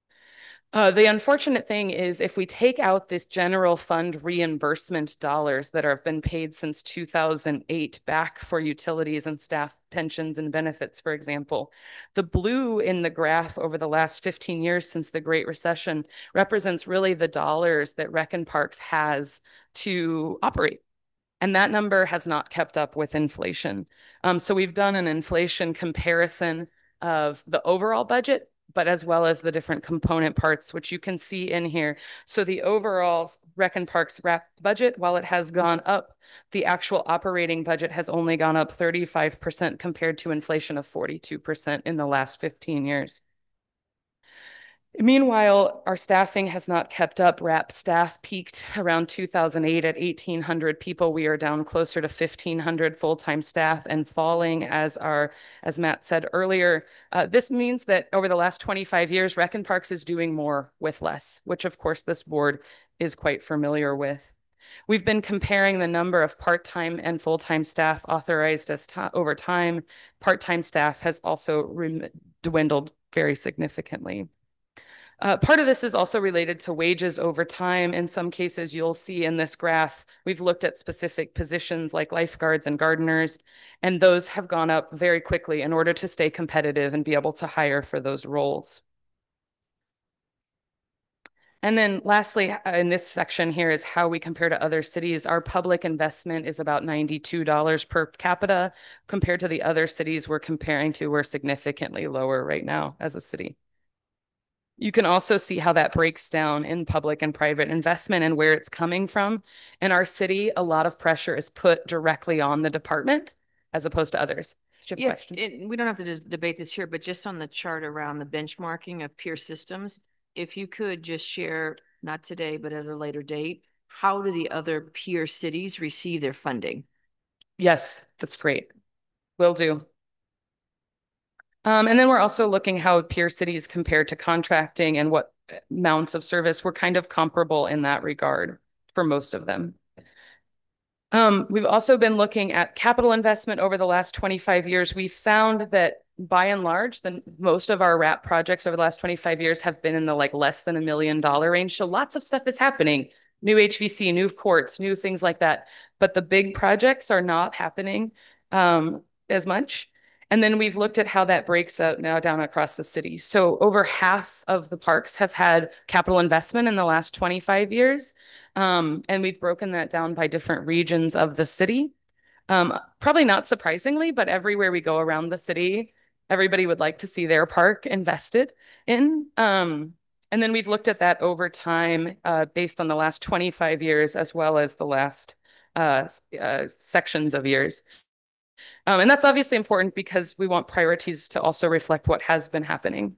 S9: Uh, the unfortunate thing is if we take out this general fund reimbursement dollars that have been paid since two thousand eight back for utilities and staff pensions and benefits, for example, the blue in the graph over the last fifteen years since the Great Recession represents really the dollars that Rec and Parks has to operate. And that number has not kept up with inflation. Um, so we've done an inflation comparison of the overall budget, but as well as the different component parts, which you can see in here. So the overall Rec and Parks R A P budget, while it has gone up, the actual operating budget has only gone up thirty-five percent compared to inflation of forty-two percent in the last fifteen years. Meanwhile, our staffing has not kept up. R A P staff peaked around two thousand eight at eighteen hundred people. We are down closer to fifteen hundred full-time staff and falling as our, as Matt said earlier. Uh, this means that over the last twenty-five years, Rec and Parks is doing more with less, which of course this board is quite familiar with. We've been comparing the number of part-time and full-time staff authorized as over time. Part-time staff has also dwindled very significantly. Uh, part of this is also related to wages over time. In some cases, you'll see in this graph, we've looked at specific positions like lifeguards and gardeners, and those have gone up very quickly in order to stay competitive and be able to hire for those roles. And then lastly, in this section here is how we compare to other cities. Our public investment is about ninety-two dollars per capita compared to the other cities we're comparing to. We're significantly lower right now as a city. You can also see how that breaks down in public and private investment and where it's coming from. In our city, a lot of pressure is put directly on the department as opposed to others.
S1: Yes, it, we don't have to just debate this here, but just on the chart around the benchmarking of peer systems, if you could just share, not today, but at a later date, how do the other peer cities receive their funding?
S9: Yes, that's great. Will do. Um, and then we're also looking how peer cities compare to contracting and what amounts of service. We're kind of comparable in that regard for most of them. Um, we've also been looking at capital investment over the last twenty-five years. We found that by and large, the most of our R A P projects over the last twenty-five years have been in the like less than a million dollar range. So lots of stuff is happening. New H V C, new courts, new things like that. But the big projects are not happening um, as much. And then we've looked at how that breaks out now down across the city. So over half of the parks have had capital investment in the last twenty-five years. Um, and we've broken that down by different regions of the city. Um, probably not surprisingly, but everywhere we go around the city, everybody would like to see their park invested in. Um, and then we've looked at that over time uh, based on the last twenty-five years, as well as the last uh, uh, sections of years. Um, and that's obviously important because we want priorities to also reflect what has been happening.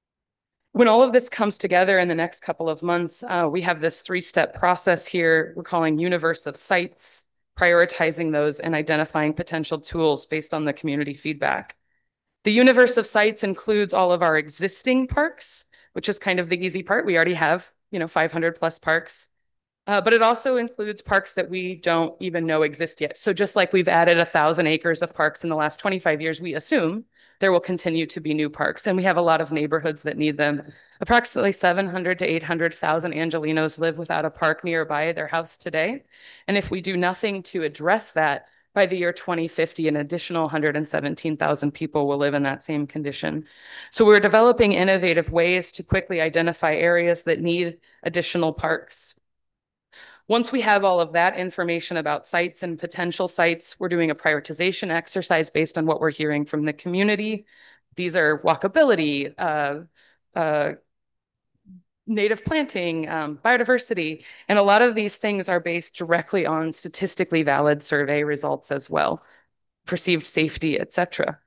S9: When all of this comes together in the next couple of months, uh, we have this three-step process here we're calling Universe of Sites, prioritizing those and identifying potential tools based on the community feedback. The Universe of Sites includes all of our existing parks, which is kind of the easy part. We already have, you know, five hundred plus parks. Uh, but it also includes parks that we don't even know exist yet. So just like we've added a thousand acres of parks in the last twenty-five years, we assume there will continue to be new parks. And we have a lot of neighborhoods that need them. Approximately seven hundred to eight hundred thousand Angelenos live without a park nearby their house today. And if we do nothing to address that, by the year twenty fifty, an additional one hundred seventeen thousand people will live in that same condition. So we're developing innovative ways to quickly identify areas that need additional parks. Once we have all of that information about sites and potential sites, we're doing a prioritization exercise based on what we're hearing from the community. These are walkability, uh, uh, native planting, um, biodiversity, and a lot of these things are based directly on statistically valid survey results as well, perceived safety, et cetera.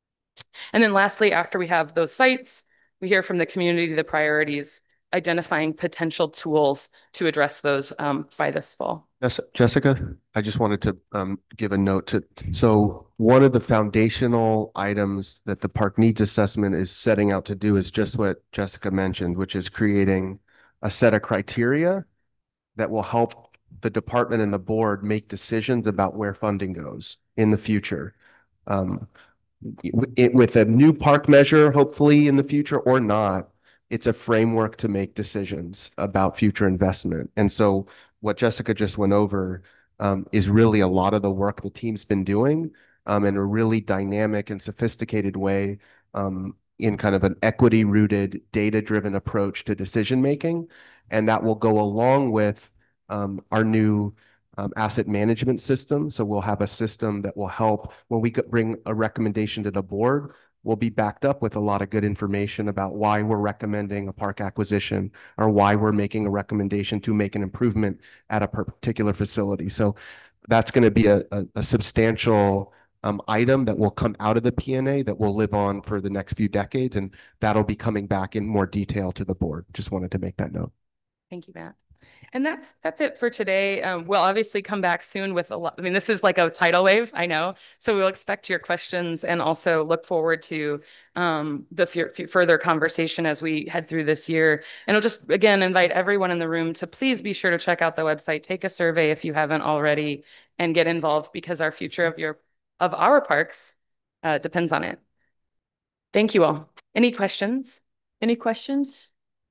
S9: And then lastly, after we have those sites, we hear from the community the priorities, identifying potential tools to address those um, by this fall.
S4: Yes, Jessica, I just wanted to um, give a note to, so one of the foundational items that the park needs assessment is setting out to do is just what Jessica mentioned, which is creating a set of criteria that will help the department and the board make decisions about where funding goes in the future. Um, it, with a new park measure, hopefully in the future or not, it's a framework to make decisions about future investment. And so what Jessica just went over um, is really a lot of the work the team's been doing um, in a really dynamic and sophisticated way um, in kind of an equity-rooted, data-driven approach to decision-making. And that will go along with um, our new um, asset management system. So we'll have a system that will help when we bring a recommendation to the board, will be backed up with a lot of good information about why we're recommending a park acquisition or why we're making a recommendation to make an improvement at a particular facility. So that's going to be a, a, a substantial um, item that will come out of the P N A that will live on for the next few decades, and that'll be coming back in more detail to the board. Just wanted to make that note.
S9: Thank you, Matt. And that's that's it for today. Um, we'll obviously come back soon with a lot. I mean, this is like a tidal wave, I know. So we'll expect your questions and also look forward to um, the f further conversation as we head through this year. And I'll just, again, invite everyone in the room to please be sure to check out the website, take a survey if you haven't already, and get involved because our future of your of our parks uh, depends on it. Thank you all. Any questions?
S1: Any questions?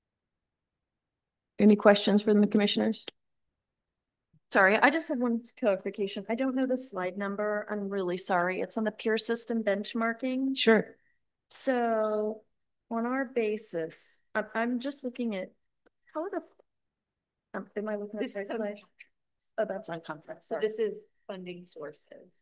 S1: Any questions from the commissioners?
S10: Sorry, I just have one clarification. I don't know the slide number. I'm really sorry. It's on the peer system benchmarking.
S1: Sure.
S10: So on our basis, I'm, I'm just looking at how are the, um, am I looking at the right slide? Oh, that's on conference.
S11: So this is funding sources.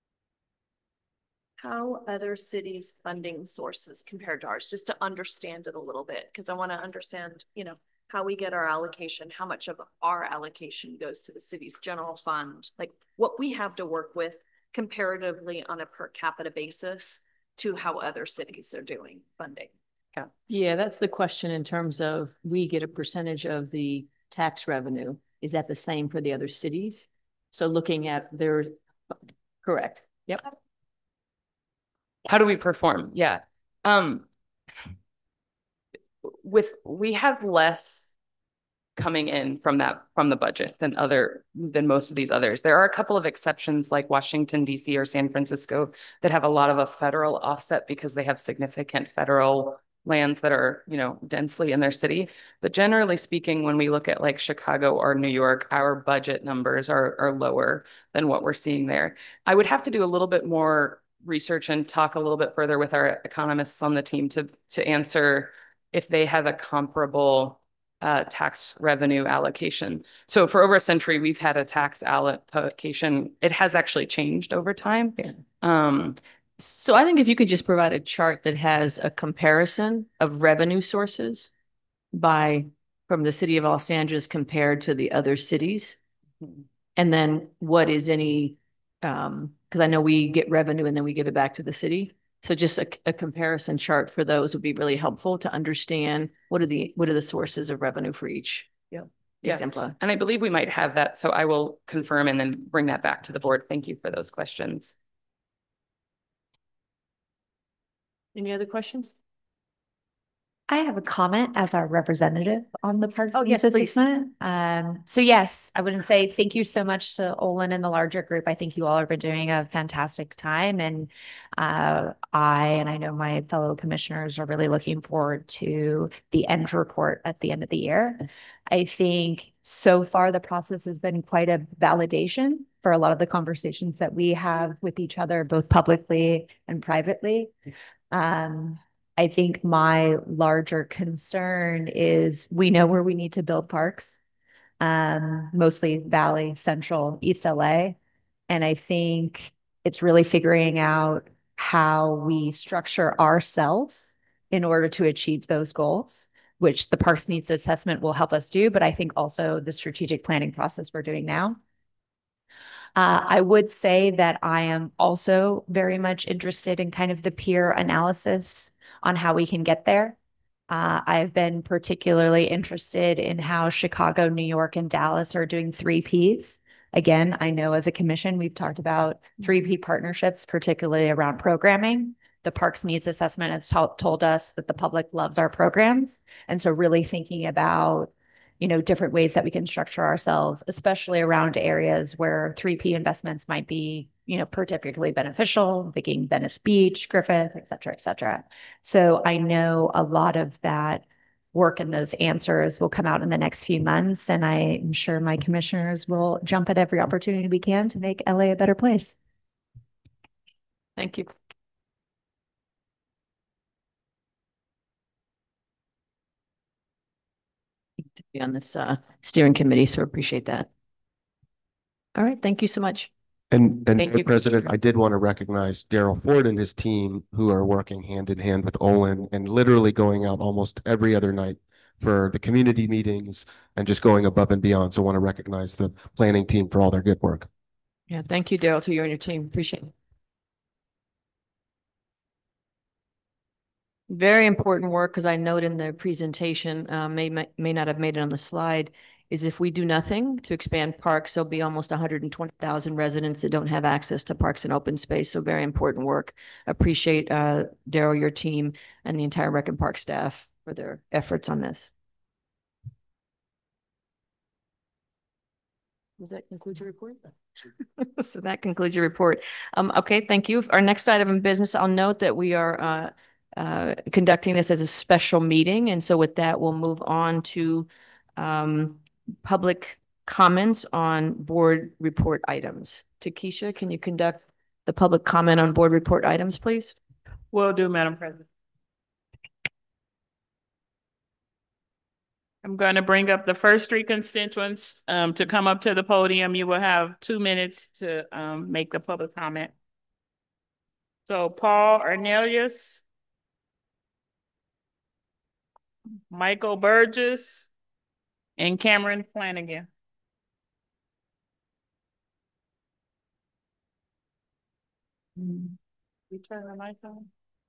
S10: How other cities' funding sources compared to ours, just to understand it a little bit, because I want to understand, you know, how we get our allocation, how much of our allocation goes to the city's general fund, like what we have to work with comparatively on a per capita basis to how other cities are doing funding.
S1: Yeah, yeah, that's the question in terms of we get a percentage of the tax revenue. Is that the same for the other cities? So looking at their, correct. Yep.
S9: How do we perform? Yeah. Um, with, we have less coming in from that, from the budget than other, than most of these others. There are a couple of exceptions like Washington, D C or San Francisco that have a lot of a federal offset because they have significant federal lands that are, you know, densely in their city. But generally speaking, when we look at like Chicago or New York, our budget numbers are, are lower than what we're seeing there. I would have to do a little bit more research and talk a little bit further with our economists on the team to, to answer if they have a comparable uh, tax revenue allocation. So for over a century, we've had a tax allocation. It has actually changed over time.
S1: Yeah.
S9: Um,
S1: So I think if you could just provide a chart that has a comparison of revenue sources by, from the city of Los Angeles compared to the other cities. And then what is any, um, because I know we get revenue and then we give it back to the city. So just a, a comparison chart for those would be really helpful to understand what are the, what are the sources of revenue for each.
S9: Yeah. Yeah.
S1: Exemplar.
S9: And I believe we might have that. So I will confirm and then bring that back to the board. Thank you for those questions.
S1: Any other questions?
S11: I have a comment as our representative on the Parks
S1: Oh, yes,
S11: Needs
S1: please.
S11: Assessment. Um, so yes, I wouldn't say thank you so much to Olin and the larger group. I think you all have been doing a fantastic time, and uh, I and I know my fellow commissioners are really looking forward to the end report at the end of the year. I think so far the process has been quite a validation for a lot of the conversations that we have with each other, both publicly and privately. Um, I think my larger concern is we know where we need to build parks, um, mostly Valley, Central, East L A. And I think it's really figuring out how we structure ourselves in order to achieve those goals, which the Parks Needs Assessment will help us do, but I think also the strategic planning process we're doing now. Uh, I would say that I am also very much interested in kind of the peer analysis on how we can get there. Uh, I've been particularly interested in how Chicago, New York, and Dallas are doing three Ps. Again, I know as a commission, we've talked about three P partnerships, particularly around programming. The Parks Needs Assessment has told us that the public loves our programs. And so really thinking about you know, different ways that we can structure ourselves, especially around areas where three P investments might be, you know, particularly beneficial, thinking Venice Beach, Griffith, et cetera, et cetera. So I know a lot of that work and those answers will come out in the next few months. And I'm sure my commissioners will jump at every opportunity we can to make L A a better place.
S1: Thank you. To be on this uh, steering committee, so appreciate that. All right, thank you so much.
S4: And, and
S9: Thank you,
S4: President,
S9: Commissioner.
S4: I did want to recognize Daryl Ford and his team who are working hand in hand with Olin and literally going out almost every other night for the community meetings and just going above and beyond. So I want to recognize the planning team for all their good work.
S1: Yeah, thank you, Daryl, to you and your team. Appreciate it. Very important work, because I note in the presentation, uh, may, may may not have made it on the slide, is if we do nothing to expand parks, there'll be almost one hundred twenty thousand residents that don't have access to parks and open space. So very important work. Appreciate, uh, Daryl, your team, and the entire Rec and Park staff for their efforts on this. Does that conclude your report? So that concludes your report. Um, okay, thank you. Our next item of business, I'll note that we are, uh, uh, conducting this as a special meeting. And so with that, we'll move on to, um, public comments on board report items. Takesha, can you conduct the public comment on board report items, please?
S2: Will do, Madam President. I'm going to bring up the first three constituents um, to come up to the podium. You will have two minutes to um, make the public comment. So Paul Arnelius, Michael Burgess, and Cameron Flanagan. You turn the mic on.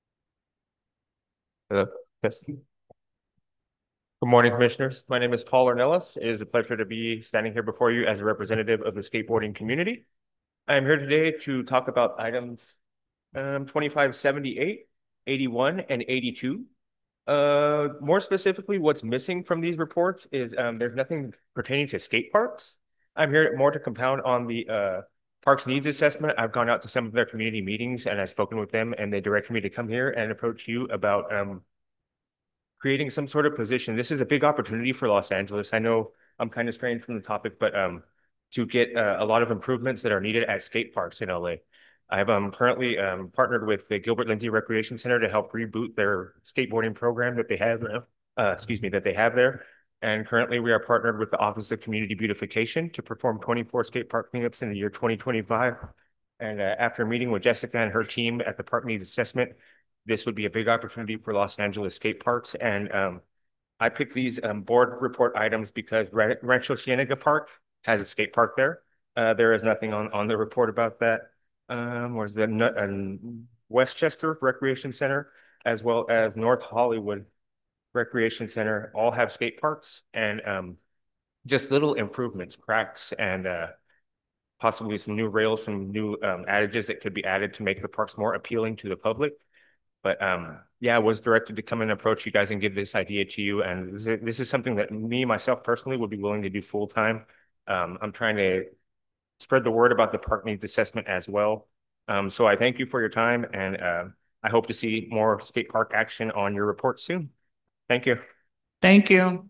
S12: Hello. Yes. Good morning, Commissioners. My name is Paul Ornelas. It is a pleasure to be standing here before you as a representative of the skateboarding community. I am here today to talk about items um, twenty-five seventy-eight, eighty-one, and eighty-two. Uh, more specifically, what's missing from these reports is um, there's nothing pertaining to skate parks. I'm here more to compound on the uh, Parks Needs Assessment. I've gone out to some of their community meetings and I've spoken with them, and they directed me to come here and approach you about um, creating some sort of position. This is a big opportunity for Los Angeles. I know I'm kind of straying from the topic, but um, to get uh, a lot of improvements that are needed at skate parks in L A. I have um, currently um, partnered with the Gilbert Lindsay Recreation Center to help reboot their skateboarding program that they have, uh, excuse me, that they have there. And currently we are partnered with the Office of Community Beautification to perform twenty-four skate park cleanups in the year twenty twenty-five. And uh, after meeting with Jessica and her team at the Park Needs Assessment, this would be a big opportunity for Los Angeles skate parks. And um, I picked these um, board report items because Rancho Cienega Park has a skate park there. Uh, there is nothing on, on the report about that. Um, where's the uh, Westchester Recreation Center, as well as North Hollywood Recreation Center, all have skate parks, and um, just little improvements, cracks, and uh, possibly some new rails, some new um, adages that could be added to make the parks more appealing to the public. But um, yeah, I was directed to come and approach you guys and give this idea to you. And this is, this is something that me, myself personally, would be willing to do full time. Um, I'm trying to spread the word about the Park Needs Assessment as well. Um, so I thank you for your time, and uh, I hope to see more skate park action on your report soon. Thank you.
S2: Thank you.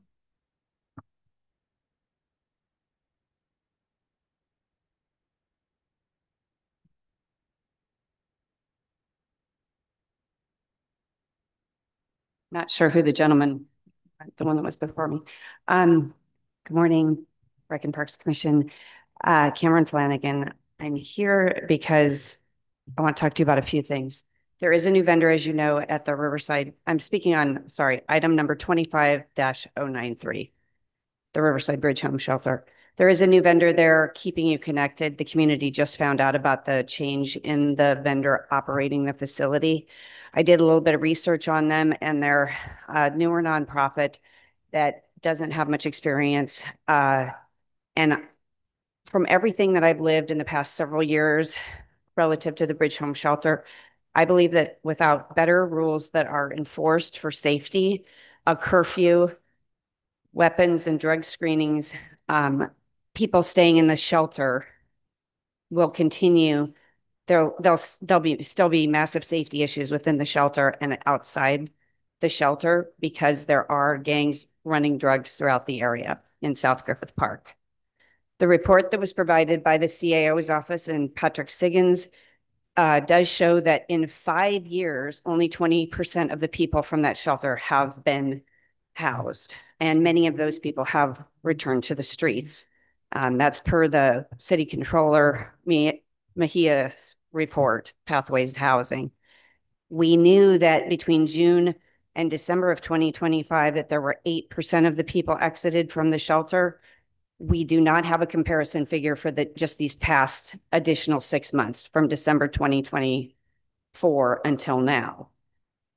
S13: Not sure who the gentleman, the one that was before me. Um, good morning, Rec and Parks Commission. Uh, Cameron Flanagan. I'm here because I want to talk to you about a few things. There is a new vendor, as you know, at the Riverside. I'm speaking on, sorry, item number twenty-five dash oh nine three, the Riverside Bridge Home Shelter. There is a new vendor there keeping you connected. The community just found out about the change in the vendor operating the facility. I did a little bit of research on them, and they're a newer nonprofit that doesn't have much experience. Uh, and from everything that I've lived in the past several years relative to the Bridge Home Shelter, I believe that without better rules that are enforced for safety, a curfew, weapons and drug screenings, um, people staying in the shelter will continue. There'll, there'll, there'll be still be massive safety issues within the shelter and outside the shelter because there are gangs running drugs throughout the area in South Griffith Park. The report that was provided by the C A O's office and Patrick Siggins uh, does show that in five years, only twenty percent of the people from that shelter have been housed, and many of those people have returned to the streets. Um, that's per the city controller Mejia's report, Pathways to Housing. We knew that between June and December of twenty twenty-five that there were eight percent of the people exited from the shelter. We do not have a comparison figure for the just these past additional six months from December twenty twenty-four until now.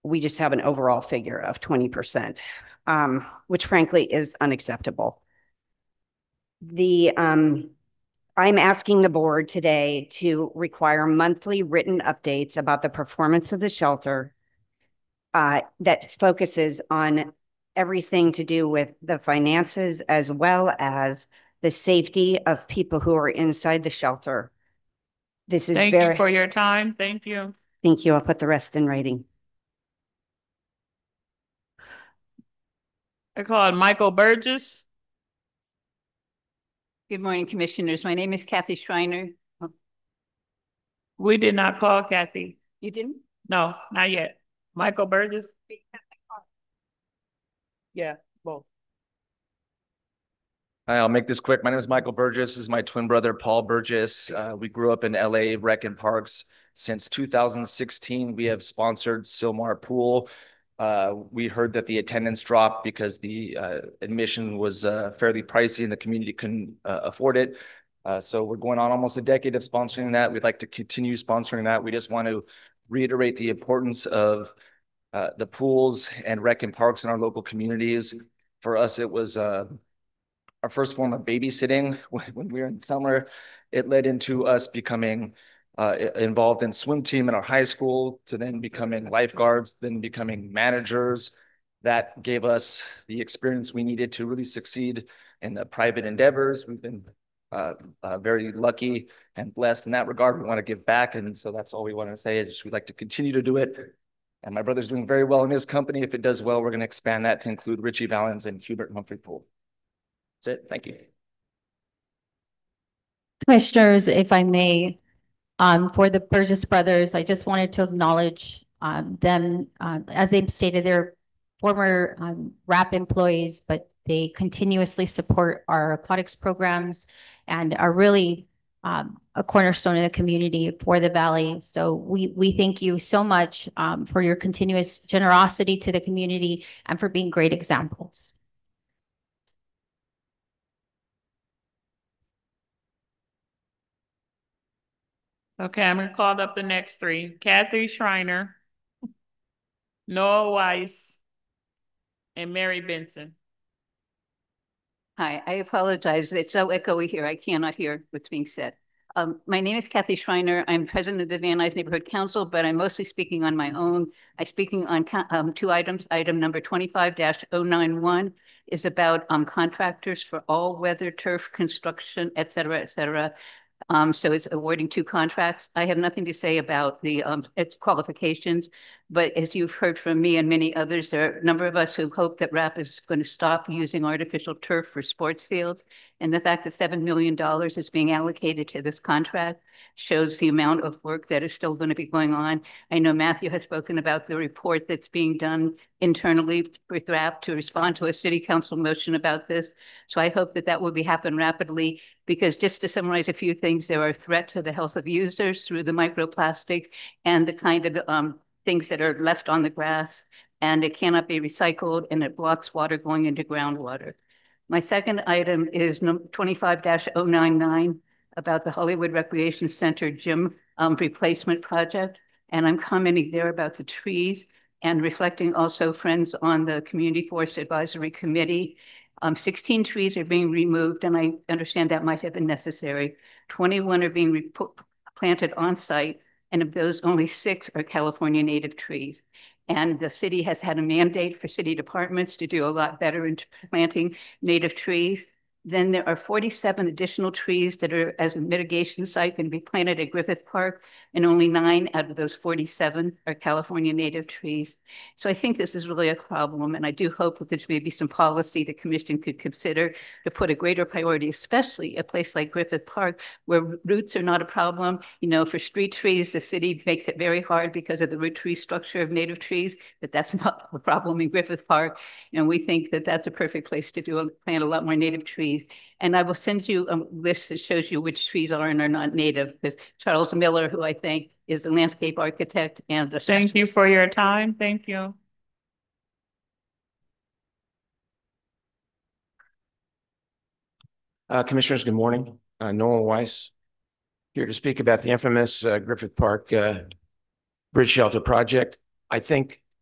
S13: we just have an overall figure of twenty percent, um, which frankly is unacceptable. The, um, I'm asking the board today to require monthly written updates about the performance of the shelter uh, that focuses on everything to do with the finances as well as the safety of people who are inside the shelter. This is
S2: Thank
S13: very.
S2: you for your time. Thank you.
S13: Thank you. I'll put the rest in writing.
S2: I call it Michael Burgess.
S14: Good morning, Commissioners. My name is Kathy Schreiner. Oh,
S2: We did not call Kathy.
S14: you didn't?
S2: No, not yet. Michael Burgess? Yeah, both.
S15: Hi, I'll make this quick. My name is Michael Burgess. This is my twin brother, Paul Burgess. Uh, we grew up in L A, Rec and Parks. Since two thousand sixteen, we have sponsored Sylmar Pool. Uh, we heard that the attendance dropped because the uh, admission was uh, fairly pricey and the community couldn't uh, afford it. Uh, so we're going on almost a decade of sponsoring that. We'd like to continue sponsoring that. We just want to reiterate the importance of uh, the pools and Rec and Parks in our local communities. For us, it was uh, our first form of babysitting when we were in summer. It led into us becoming uh, involved in swim team in our high school, to then becoming lifeguards, then becoming managers. That gave us the experience we needed to really succeed in the private endeavors. We've been uh, uh, very lucky and blessed in that regard. We want to give back, and so that's all we want to say is we'd like to continue to do it. And my brother's doing very well in his company. If it does well, we're going to expand that to include Richie Valens and Hubert Humphrey Pool. That's it. Thank you.
S5: Commissioners, if I may, um, for the Burgess brothers, I just wanted to acknowledge um, them. Uh, as they stated, they're former um, R A P employees, but they continuously support our aquatics programs and are really um, a cornerstone in the community for the Valley. So we we thank you so much um, for your continuous generosity to the community and for being great examples.
S2: Okay, I'm gonna call up the next three. Kathy Schreiner, Noah Weiss, and Mary Benson.
S14: Hi, I apologize. It's so echoey here. I cannot hear what's being said. Um, my name is Kathy Schreiner. I'm president of the Van Nuys Neighborhood Council, but I'm mostly speaking on my own. I'm speaking on um, two items. Item number twenty-five dash oh nine one is about um, contractors for all weather turf construction, et cetera, et cetera. Um, so it's awarding two contracts. I have nothing to say about the um, its qualifications, but as you've heard from me and many others, there are a number of us who hope that R A P is going to stop using artificial turf for sports fields. And the fact that seven million dollars is being allocated to this contract shows the amount of work that is still going to be going on. I know Matthew has spoken about the report that's being done internally with R A P to respond to a city council motion about this. So I hope that that will be happen rapidly, because just to summarize a few things, there are a threat to the health of users through the microplastic and the kind of um, things that are left on the grass, and it cannot be recycled, and it blocks water going into groundwater. My second item is twenty-five dash oh nine nine about the Hollywood Recreation Center gym um, replacement project. And I'm commenting there about the trees and reflecting also friends on the Community Forest Advisory Committee. Um, sixteen trees are being removed, and I understand that might have been necessary. twenty-one are being planted on site, and of those, only six are California native trees. And the city has had a mandate for city departments to do a lot better in planting native trees. Then there are forty-seven additional trees that are, as a mitigation site, can be planted at Griffith Park, and only nine out of those forty-seven are California native trees. So I think this is really a problem, and I do hope that there's maybe some policy the commission could consider to put a greater priority, especially a place like Griffith Park, where roots are not a problem. You know, for street trees, the city makes it very hard because of the root tree structure of native trees, but that's not a problem in Griffith Park. And we think that that's a perfect place to do a, plant a lot more native trees. And I will send you a list that shows you which trees are and are not native, because Charles Miller, who I think is a landscape architect and a
S2: Thank you for your time. Thank you.
S16: Uh, Commissioners, good morning. Uh, Noah Weiss here to speak about the infamous uh, Griffith Park uh, Bridge Shelter project. I think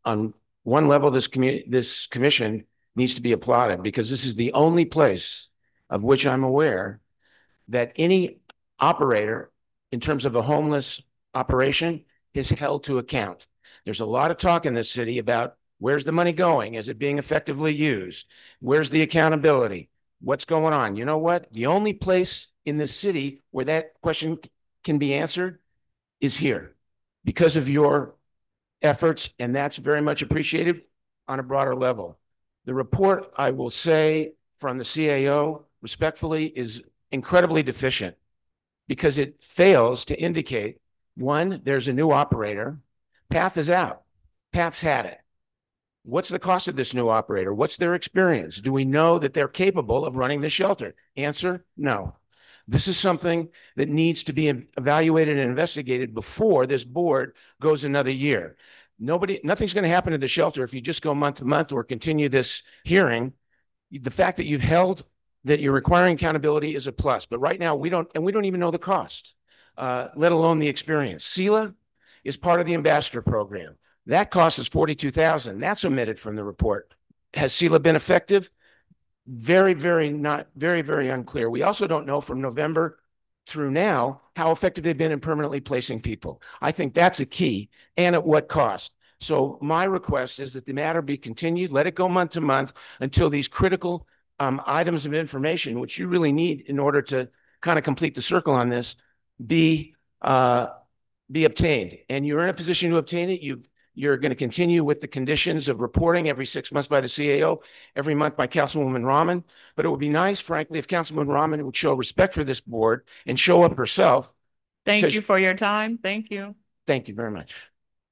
S16: on one level, this community, this commission needs to be applauded because this is the only place of which I'm aware that any operator in terms of a homeless operation is held to account. There's a lot of talk in this city about where's the money going? Is it being effectively used? Where's the accountability? What's going on? You know what? The only place in the city where that question can be answered is here because of your efforts, and that's very much appreciated on a broader level. The report, I will say, from the C A O, respectfully, is incredibly deficient because it fails to indicate, one, there's a new operator. Path is out. Path's had it. What's the cost of this new operator? What's their experience? Do we know that they're capable of running the shelter? Answer, no. This is something that needs to be evaluated and investigated before this board goes another year. Nobody, nothing's going to happen to the shelter if you just go month to month or continue this hearing. The fact that you've held that you're requiring accountability is a plus, but right now we don't, and we don't even know the cost, uh, let alone the experience. SELA is part of the ambassador program. That cost is forty-two thousand dollars. That's omitted from the report. Has SELA been effective? Very, very not, very, very unclear. We also don't know from November through now how effective they've been in permanently placing people. I think that's a key, and at what cost. So my request is that the matter be continued, let it go month to month until these critical um, items of information, which you really need in order to kind of complete the circle on this, be uh, be obtained. And you're in a position to obtain it. You've You're going to continue with the conditions of reporting every six months by the C A O, every month by Councilwoman Rahman. But it would be nice, frankly, if Councilwoman Rahman would show respect for this board and show up herself.
S2: Thank you for your time. Thank you.
S16: Thank you very much.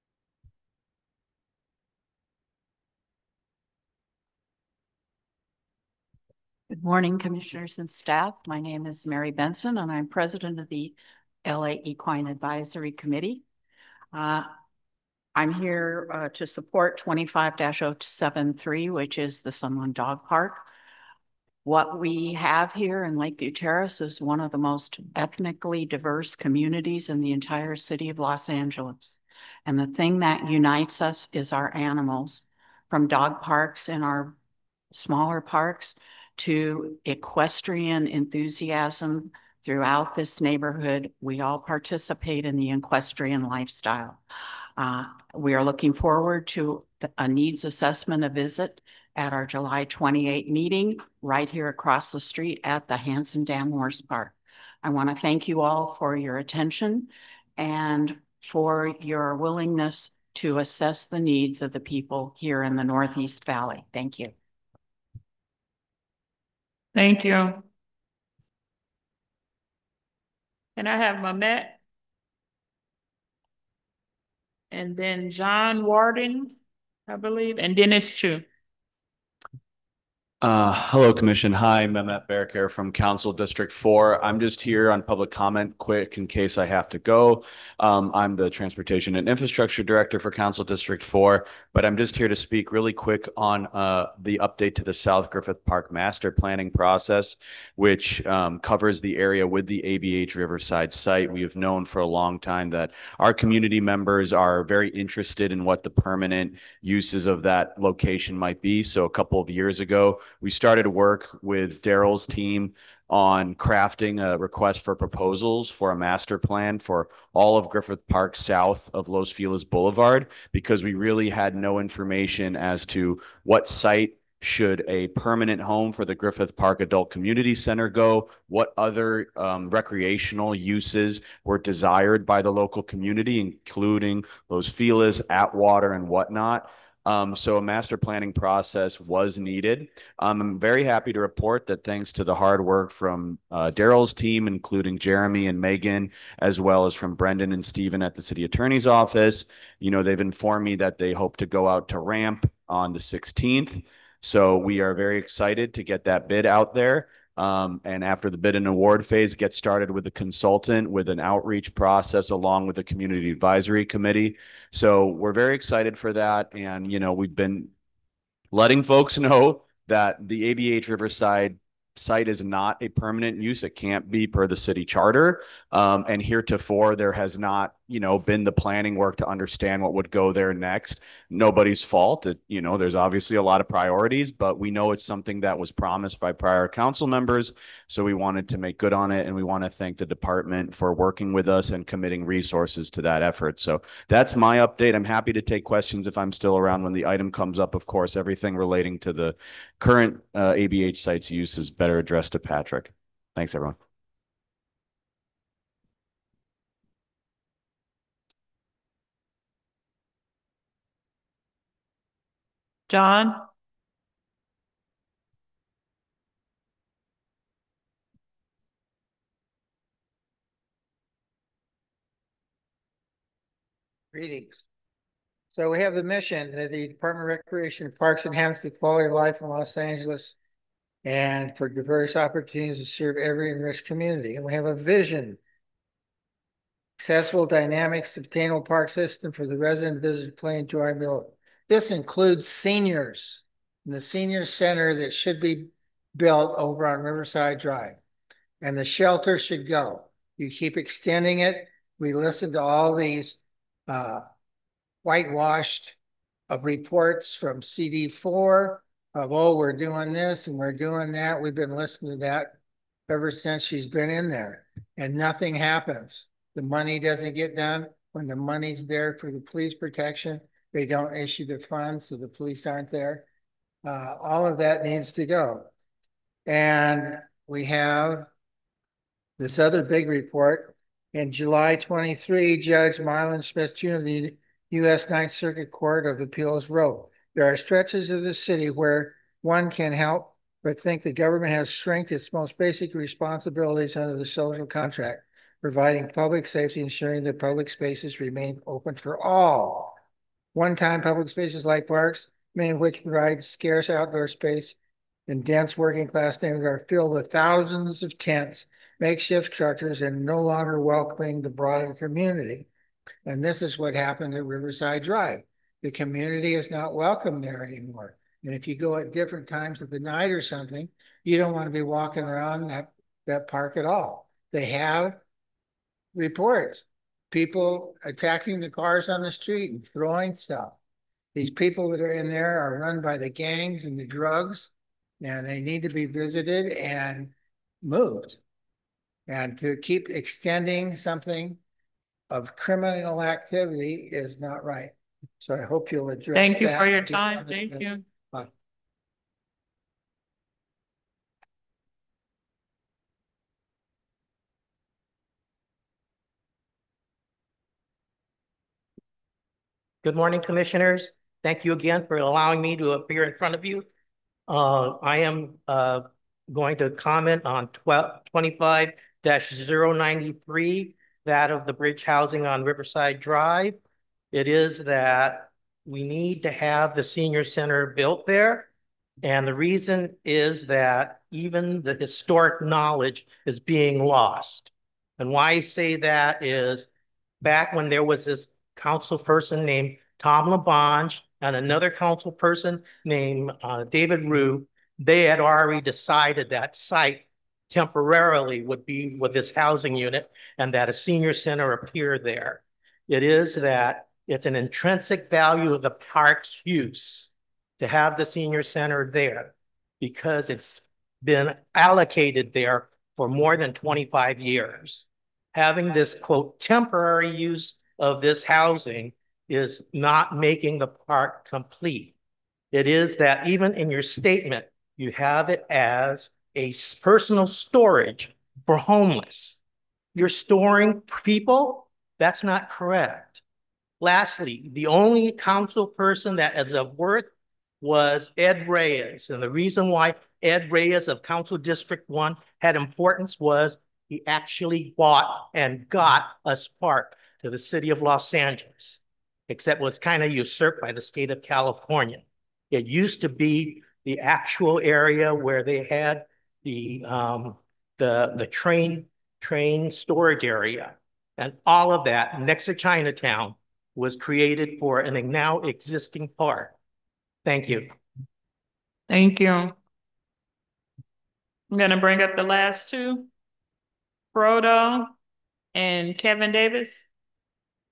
S17: Good morning, commissioners and staff. My name is Mary Benson, and I'm president of the L A Equine Advisory Committee. Uh, I'm here uh, to support twenty-five dash oh seven three, which is the Sunland Dog Park. What we have here in Lakeview Terrace is one of the most ethnically diverse communities in the entire city of Los Angeles. And the thing that unites us is our animals, from dog parks in our smaller parks to equestrian enthusiasm throughout this neighborhood. We all participate in the equestrian lifestyle. Uh, we are looking forward to a needs assessment, a visit at our July twenty-eighth meeting right here across the street at the Hanson Dam Horse Park. I want to thank you all for your attention and for your willingness to assess the needs of the people here in the Northeast Valley. Thank you.
S2: Thank you. Can I have Mamet? And then John Warden, I believe, and Dennis Chu.
S18: Uh, hello, Commission. Hi, Mehmet Berker from Council District four. I'm just here on public comment quick in case I have to go. Um, I'm the Transportation and Infrastructure Director for Council District four, but I'm just here to speak really quick on uh, the update to the South Griffith Park master planning process, which um, covers the area with the A B H Riverside site. We have known for a long time that our community members are very interested in what the permanent uses of that location might be. So a couple of years ago, we started work with Daryl's team on crafting a request for proposals for a master plan for all of Griffith Park south of Los Feliz Boulevard, because we really had no information as to what site should a permanent home for the Griffith Park Adult Community Center go, what other um, recreational uses were desired by the local community, including Los Feliz, Atwater, and whatnot. Um, so a master planning process was needed. Um, I'm very happy to report that thanks to the hard work from uh, Daryl's team, including Jeremy and Megan, as well as from Brendan and Stephen at the city attorney's office, you know, they've informed me that they hope to go out to ramp on the sixteenth. So we are very excited to get that bid out there. Um, and after the bid and award phase, get started with a consultant with an outreach process along with the community advisory committee. So we're very excited for that. And, you know, we've been letting folks know that the A B H Riverside site is not a permanent use. It can't be per the city charter. Um, and heretofore, there has not you know, been the planning work to understand what would go there next. Nobody's fault. It, you know, there's obviously a lot of priorities, but we know it's something that was promised by prior council members. So we wanted to make good on it. And we want to thank the department for working with us and committing resources to that effort. So that's my update. I'm happy to take questions if I'm still around when the item comes up. Of course, everything relating to the current uh, A B H site's use is better addressed to Patrick. Thanks, everyone.
S2: John?
S19: Greetings. So we have the mission that the Department of Recreation and Parks enhance the quality of life in Los Angeles and for diverse opportunities to serve every enriched community. And we have a vision, accessible, dynamic, sustainable park system for the resident visitors to play, enjoy, and build. This includes seniors and the senior center that should be built over on Riverside Drive. And the shelter should go. You keep extending it. We listen to all these uh, whitewashed of reports from C D four of, oh, we're doing this and we're doing that. We've been listening to that ever since she's been in there, and nothing happens. The money doesn't get done. When the money's there for the police protection, they don't issue the funds, so the police aren't there. Uh, all of that needs to go. And we have this other big report. In July twenty-three, Judge Marlon Smith Junior of the U S Ninth Circuit Court of Appeals wrote, there are stretches of the city where one can help but think the government has shirked its most basic responsibilities under the social contract, providing public safety, ensuring that public spaces remain open for all. One-time public spaces like parks, many of which provide scarce outdoor space in dense working class neighborhoods, are filled with thousands of tents, makeshift structures, and no longer welcoming the broader community. And this is what happened at Riverside Drive. The community is not welcome there anymore. And if you go at different times of the night or something, you don't want to be walking around that, that park at all. They have reports, people attacking the cars on the street and throwing stuff. These people that are in there are run by the gangs and the drugs, and they need to be visited and moved. And to keep extending something of criminal activity is not right. So I hope you'll address that.
S2: Thank you for your time. Thank you.
S19: Bye.
S20: Good morning, Commissioners. Thank you again for allowing me to appear in front of you. Uh, I am uh, going to comment on twenty-five dash zero ninety-three, that of the bridge housing on Riverside Drive. It is that we need to have the senior center built there. And the reason is that even the historic knowledge is being lost. And why I say that is back when there was this council person named Tom LaBonge and another council person named uh, David Rue, they had already decided that site temporarily would be with this housing unit and that a senior center appear there. It is that it's an intrinsic value of the park's use to have the senior center there because it's been allocated there for more than twenty-five years. Having this, quote, temporary use of this housing is not making the park complete. It is that even in your statement, you have it as a personal storage for homeless. You're storing people? That's not correct. Lastly, the only council person that is of worth was Ed Reyes. And the reason why Ed Reyes of Council District one had importance was he actually bought and got a spark to the city of Los Angeles, except it was kind of usurped by the state of California. It used to be the actual area where they had the um, the the train train storage area, and all of that next to Chinatown was created for an now existing park. Thank you.
S2: Thank you. I'm gonna bring up the last two, Frodo and Kevin Davis.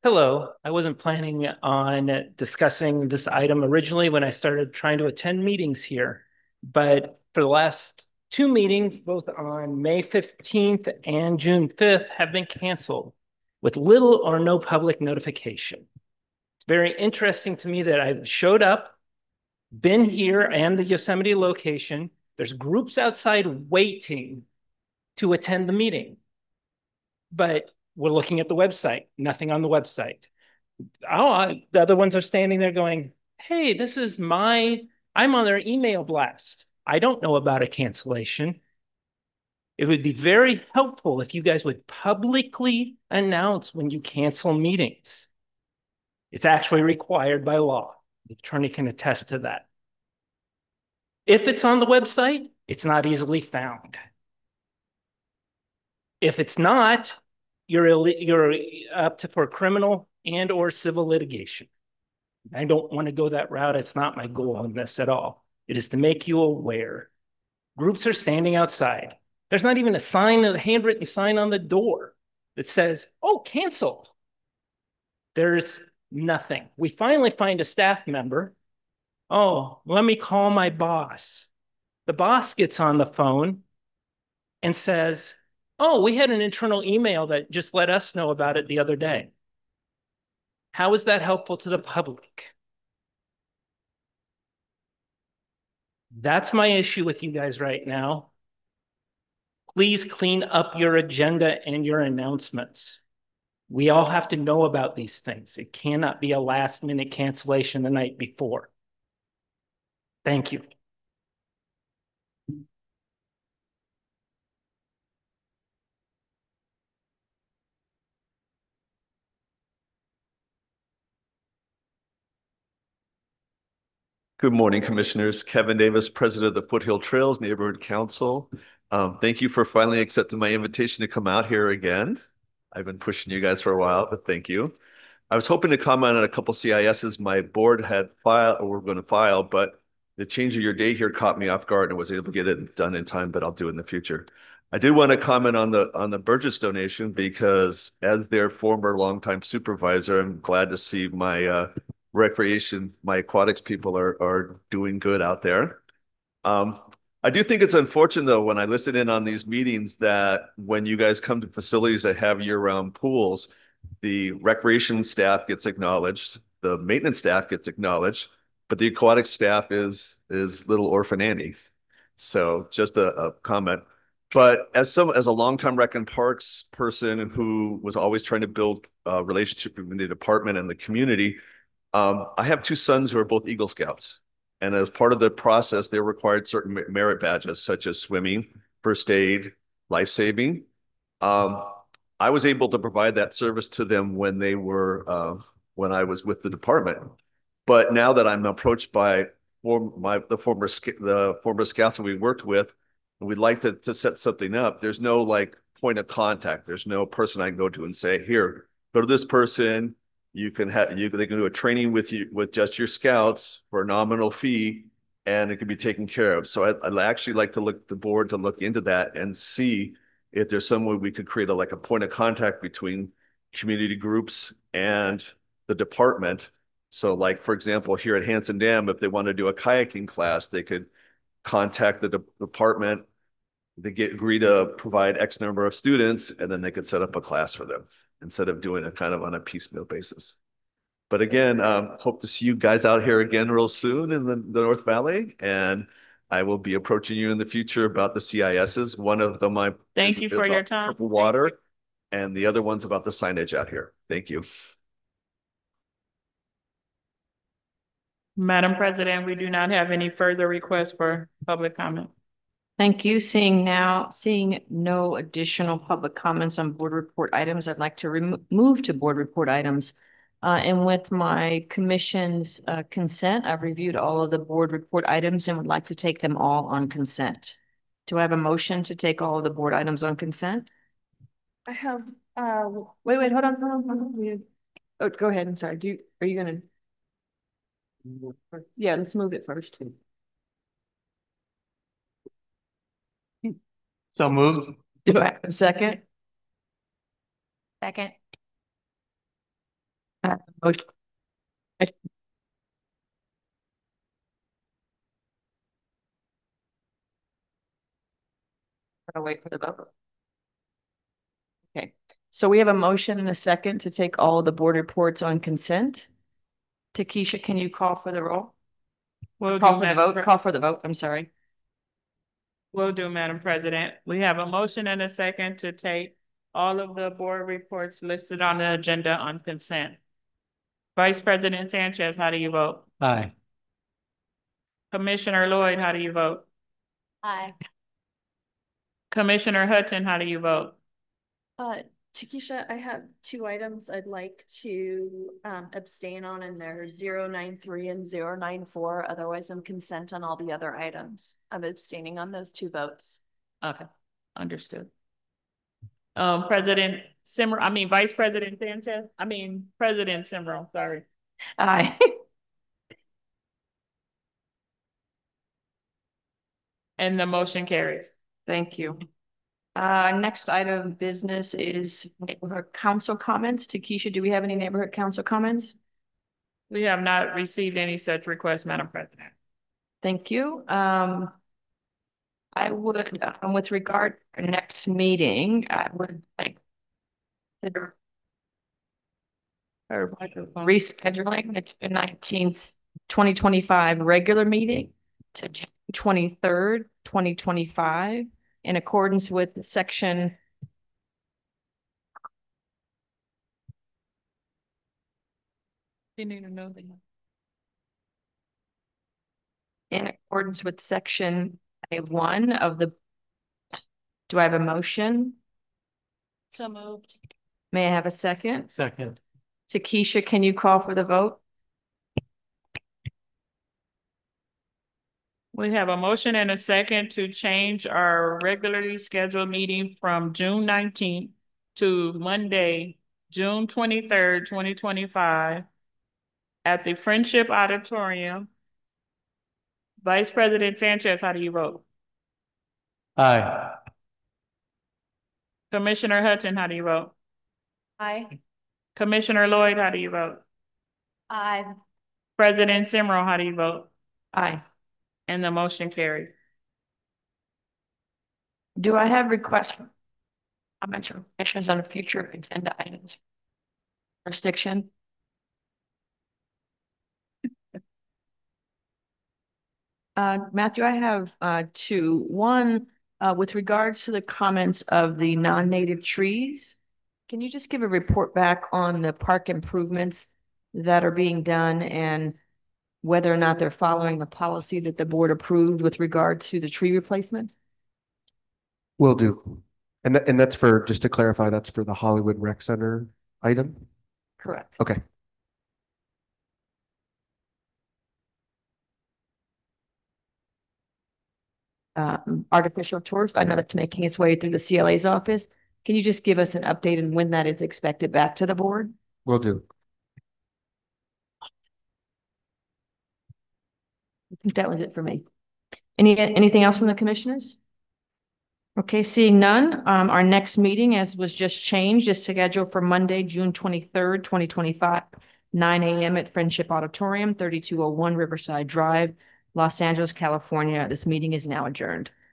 S20: Hello, I wasn't planning on discussing this item originally when I started trying to attend meetings here. But for the last two meetings, both on May fifteenth and June fifth, have been canceled with little or no public notification. It's very interesting to me that I've showed up, been here and the Yosemite location. There's groups outside waiting to attend the meeting. But we're looking at the website, nothing on the website. Oh, the other ones are standing there going, hey, this is my, I'm on their email blast. I don't know about a cancellation. It would be very helpful if you guys would publicly announce when you cancel meetings. It's actually required by law. The attorney can attest to that. If it's on the website, it's not easily found. If it's not, you're, you're up to for criminal and or civil litigation. I don't want to go that route. It's not my goal on this at all. It is to make you aware. Groups are standing outside. There's not even a sign, a handwritten sign on the door that says, oh, canceled. There's nothing. We finally find a staff member. Oh, let me call my boss. The boss gets on the phone and says, oh, we had an internal email that just let us know about it the other day. How is that helpful to the public? That's my issue with you guys right now. Please clean up your agenda and your announcements. We all have to know about these things. It cannot be a last minute cancellation the night before. Thank you.
S21: Good morning, Commissioners. Kevin Davis, President of the Foothill Trails Neighborhood Council. Um, thank you for finally accepting my invitation to come out here again. I've been pushing you guys for a while, but thank you. I was hoping to comment on a couple C I Ss my board had filed or were going to file, but the change of your day here caught me off guard and was able to get it done in time, but I'll do it in the future. I did want to comment on the on the Burgess donation because as their former longtime supervisor, I'm glad to see my uh, recreation, my aquatics people are are doing good out there. Um, I do think it's unfortunate though when I listen in on these meetings that when you guys come to facilities that have year-round pools, the recreation staff gets acknowledged, the maintenance staff gets acknowledged, but the aquatic staff is is little orphan Annie. So just a, a comment. But as some as a longtime Rec and Parks person who was always trying to build a relationship between the department and the community, um, I have two sons who are both Eagle Scouts. And as part of the process, they required certain merit badges such as swimming, first aid, life-saving. Um, I was able to provide that service to them when they were uh, when I was with the department. But now that I'm approached by form, my the former the former scouts that we worked with, and we'd like to to set something up, there's no like point of contact. There's no person I can go to and say, here, go to this person. You can have you they can do a training with you with just your scouts for a nominal fee, and it can be taken care of. So I, I'd actually like to look the board to look into that and see if there's some way we could create a like a point of contact between community groups and the department. So like, for example, here at Hanson Dam, if they want to do a kayaking class, they could contact the de department. They get agree to provide X number of students, and then they could set up a class for them instead of doing it kind of on a piecemeal basis. But again, um, hope to see you guys out here again real soon in the, the North Valley. And I will be approaching you in the future about the C I Ss. One of them, I
S2: thank you for your time.
S21: Purple water, and the other one's about the signage out here. Thank you.
S2: Madam President, we do not have any further requests for public comment.
S1: Thank you. Seeing now, seeing no additional public comments on board report items, I'd like to move to board report items. Uh, and with my commission's uh, consent, I've reviewed all of the board report items and would like to take them all on consent. Do I have a motion to take all of the board items on consent? I have, uh, wait, wait, hold on, hold on, hold on. Oh, go ahead. I'm sorry. Do you, are you going to? Yeah, let's move it first.
S3: So moved.
S1: Do I have a second?
S11: Second.
S1: Uh, motion- I- Gotta wait for the vote. Okay, so we have a motion and a second to take all of the board reports on consent. Takesha, can you call for the roll?
S2: Will
S1: Call
S2: do,
S1: for the
S2: Madam
S1: vote,
S2: Pre-
S1: call for the vote, I'm sorry.
S2: Will do, Madam President. We have a motion and a second to take all of the board reports listed on the agenda on consent. Vice President Sanchez, how do you vote?
S3: Aye.
S2: Commissioner Lloyd, how do you vote?
S10: Aye.
S2: Commissioner Hudson, how do you vote?
S10: Uh, Takesha, I have two items I'd like to um abstain on, and they're zero nine three and zero nine four. Otherwise, I'm consent on all the other items. I'm abstaining on those two votes.
S2: Okay, understood. Um, President Simmer, I mean, Vice President Sanchez, I mean, President Simmer, sorry.
S1: Aye.
S2: And the motion carries.
S1: Thank you. Uh, next item of business is neighborhood council comments. Takesha, do we have any neighborhood council comments?
S2: We have not received any such request, Madam President.
S1: Thank you. Um, I would, um, with regard to our next meeting, I would like to or rescheduling the nineteenth, twenty twenty-five regular meeting to June twenty-third, twenty twenty-five, in accordance with section You need to know the in accordance with section A one of the, do I have a motion?
S10: So moved.
S1: May I have a second?
S3: Second.
S1: Takesha, can you call for the vote?
S2: We have a motion and a second to change our regularly scheduled meeting from June nineteenth to Monday, June twenty-third, twenty twenty-five at the Friendship Auditorium. Vice President Sanchez, how do you vote?
S3: Aye.
S2: Commissioner Hudson, how do you vote?
S10: Aye.
S2: Commissioner Lloyd, how do you vote?
S10: Aye.
S2: President Simrall, how do you vote?
S1: Aye.
S2: And the motion carries.
S1: Do I have requests? Comments or questions on future agenda items? Jurisdiction? Uh, Matthew, I have uh two. One, uh, with regards to the comments of the non-native trees. Can you just give a report back on the park improvements that are being done and whether or not they're following the policy that the board approved with regard to the tree replacements?
S4: Will do. And that, and that's for, just to clarify, that's for the Hollywood Rec Center item?
S1: Correct.
S4: Okay.
S1: Um, artificial turf, I know that's making its way through the C L A's office. Can you just give us an update on when that is expected back to the board?
S4: Will do.
S1: I think that was it for me. Any, anything else from the commissioners? Okay, seeing none, um, our next meeting, as was just changed, is scheduled for Monday, June twenty-third, twenty twenty-five, nine A M at Friendship Auditorium, thirty-two oh one Riverside Drive, Los Angeles, California. This meeting is now adjourned.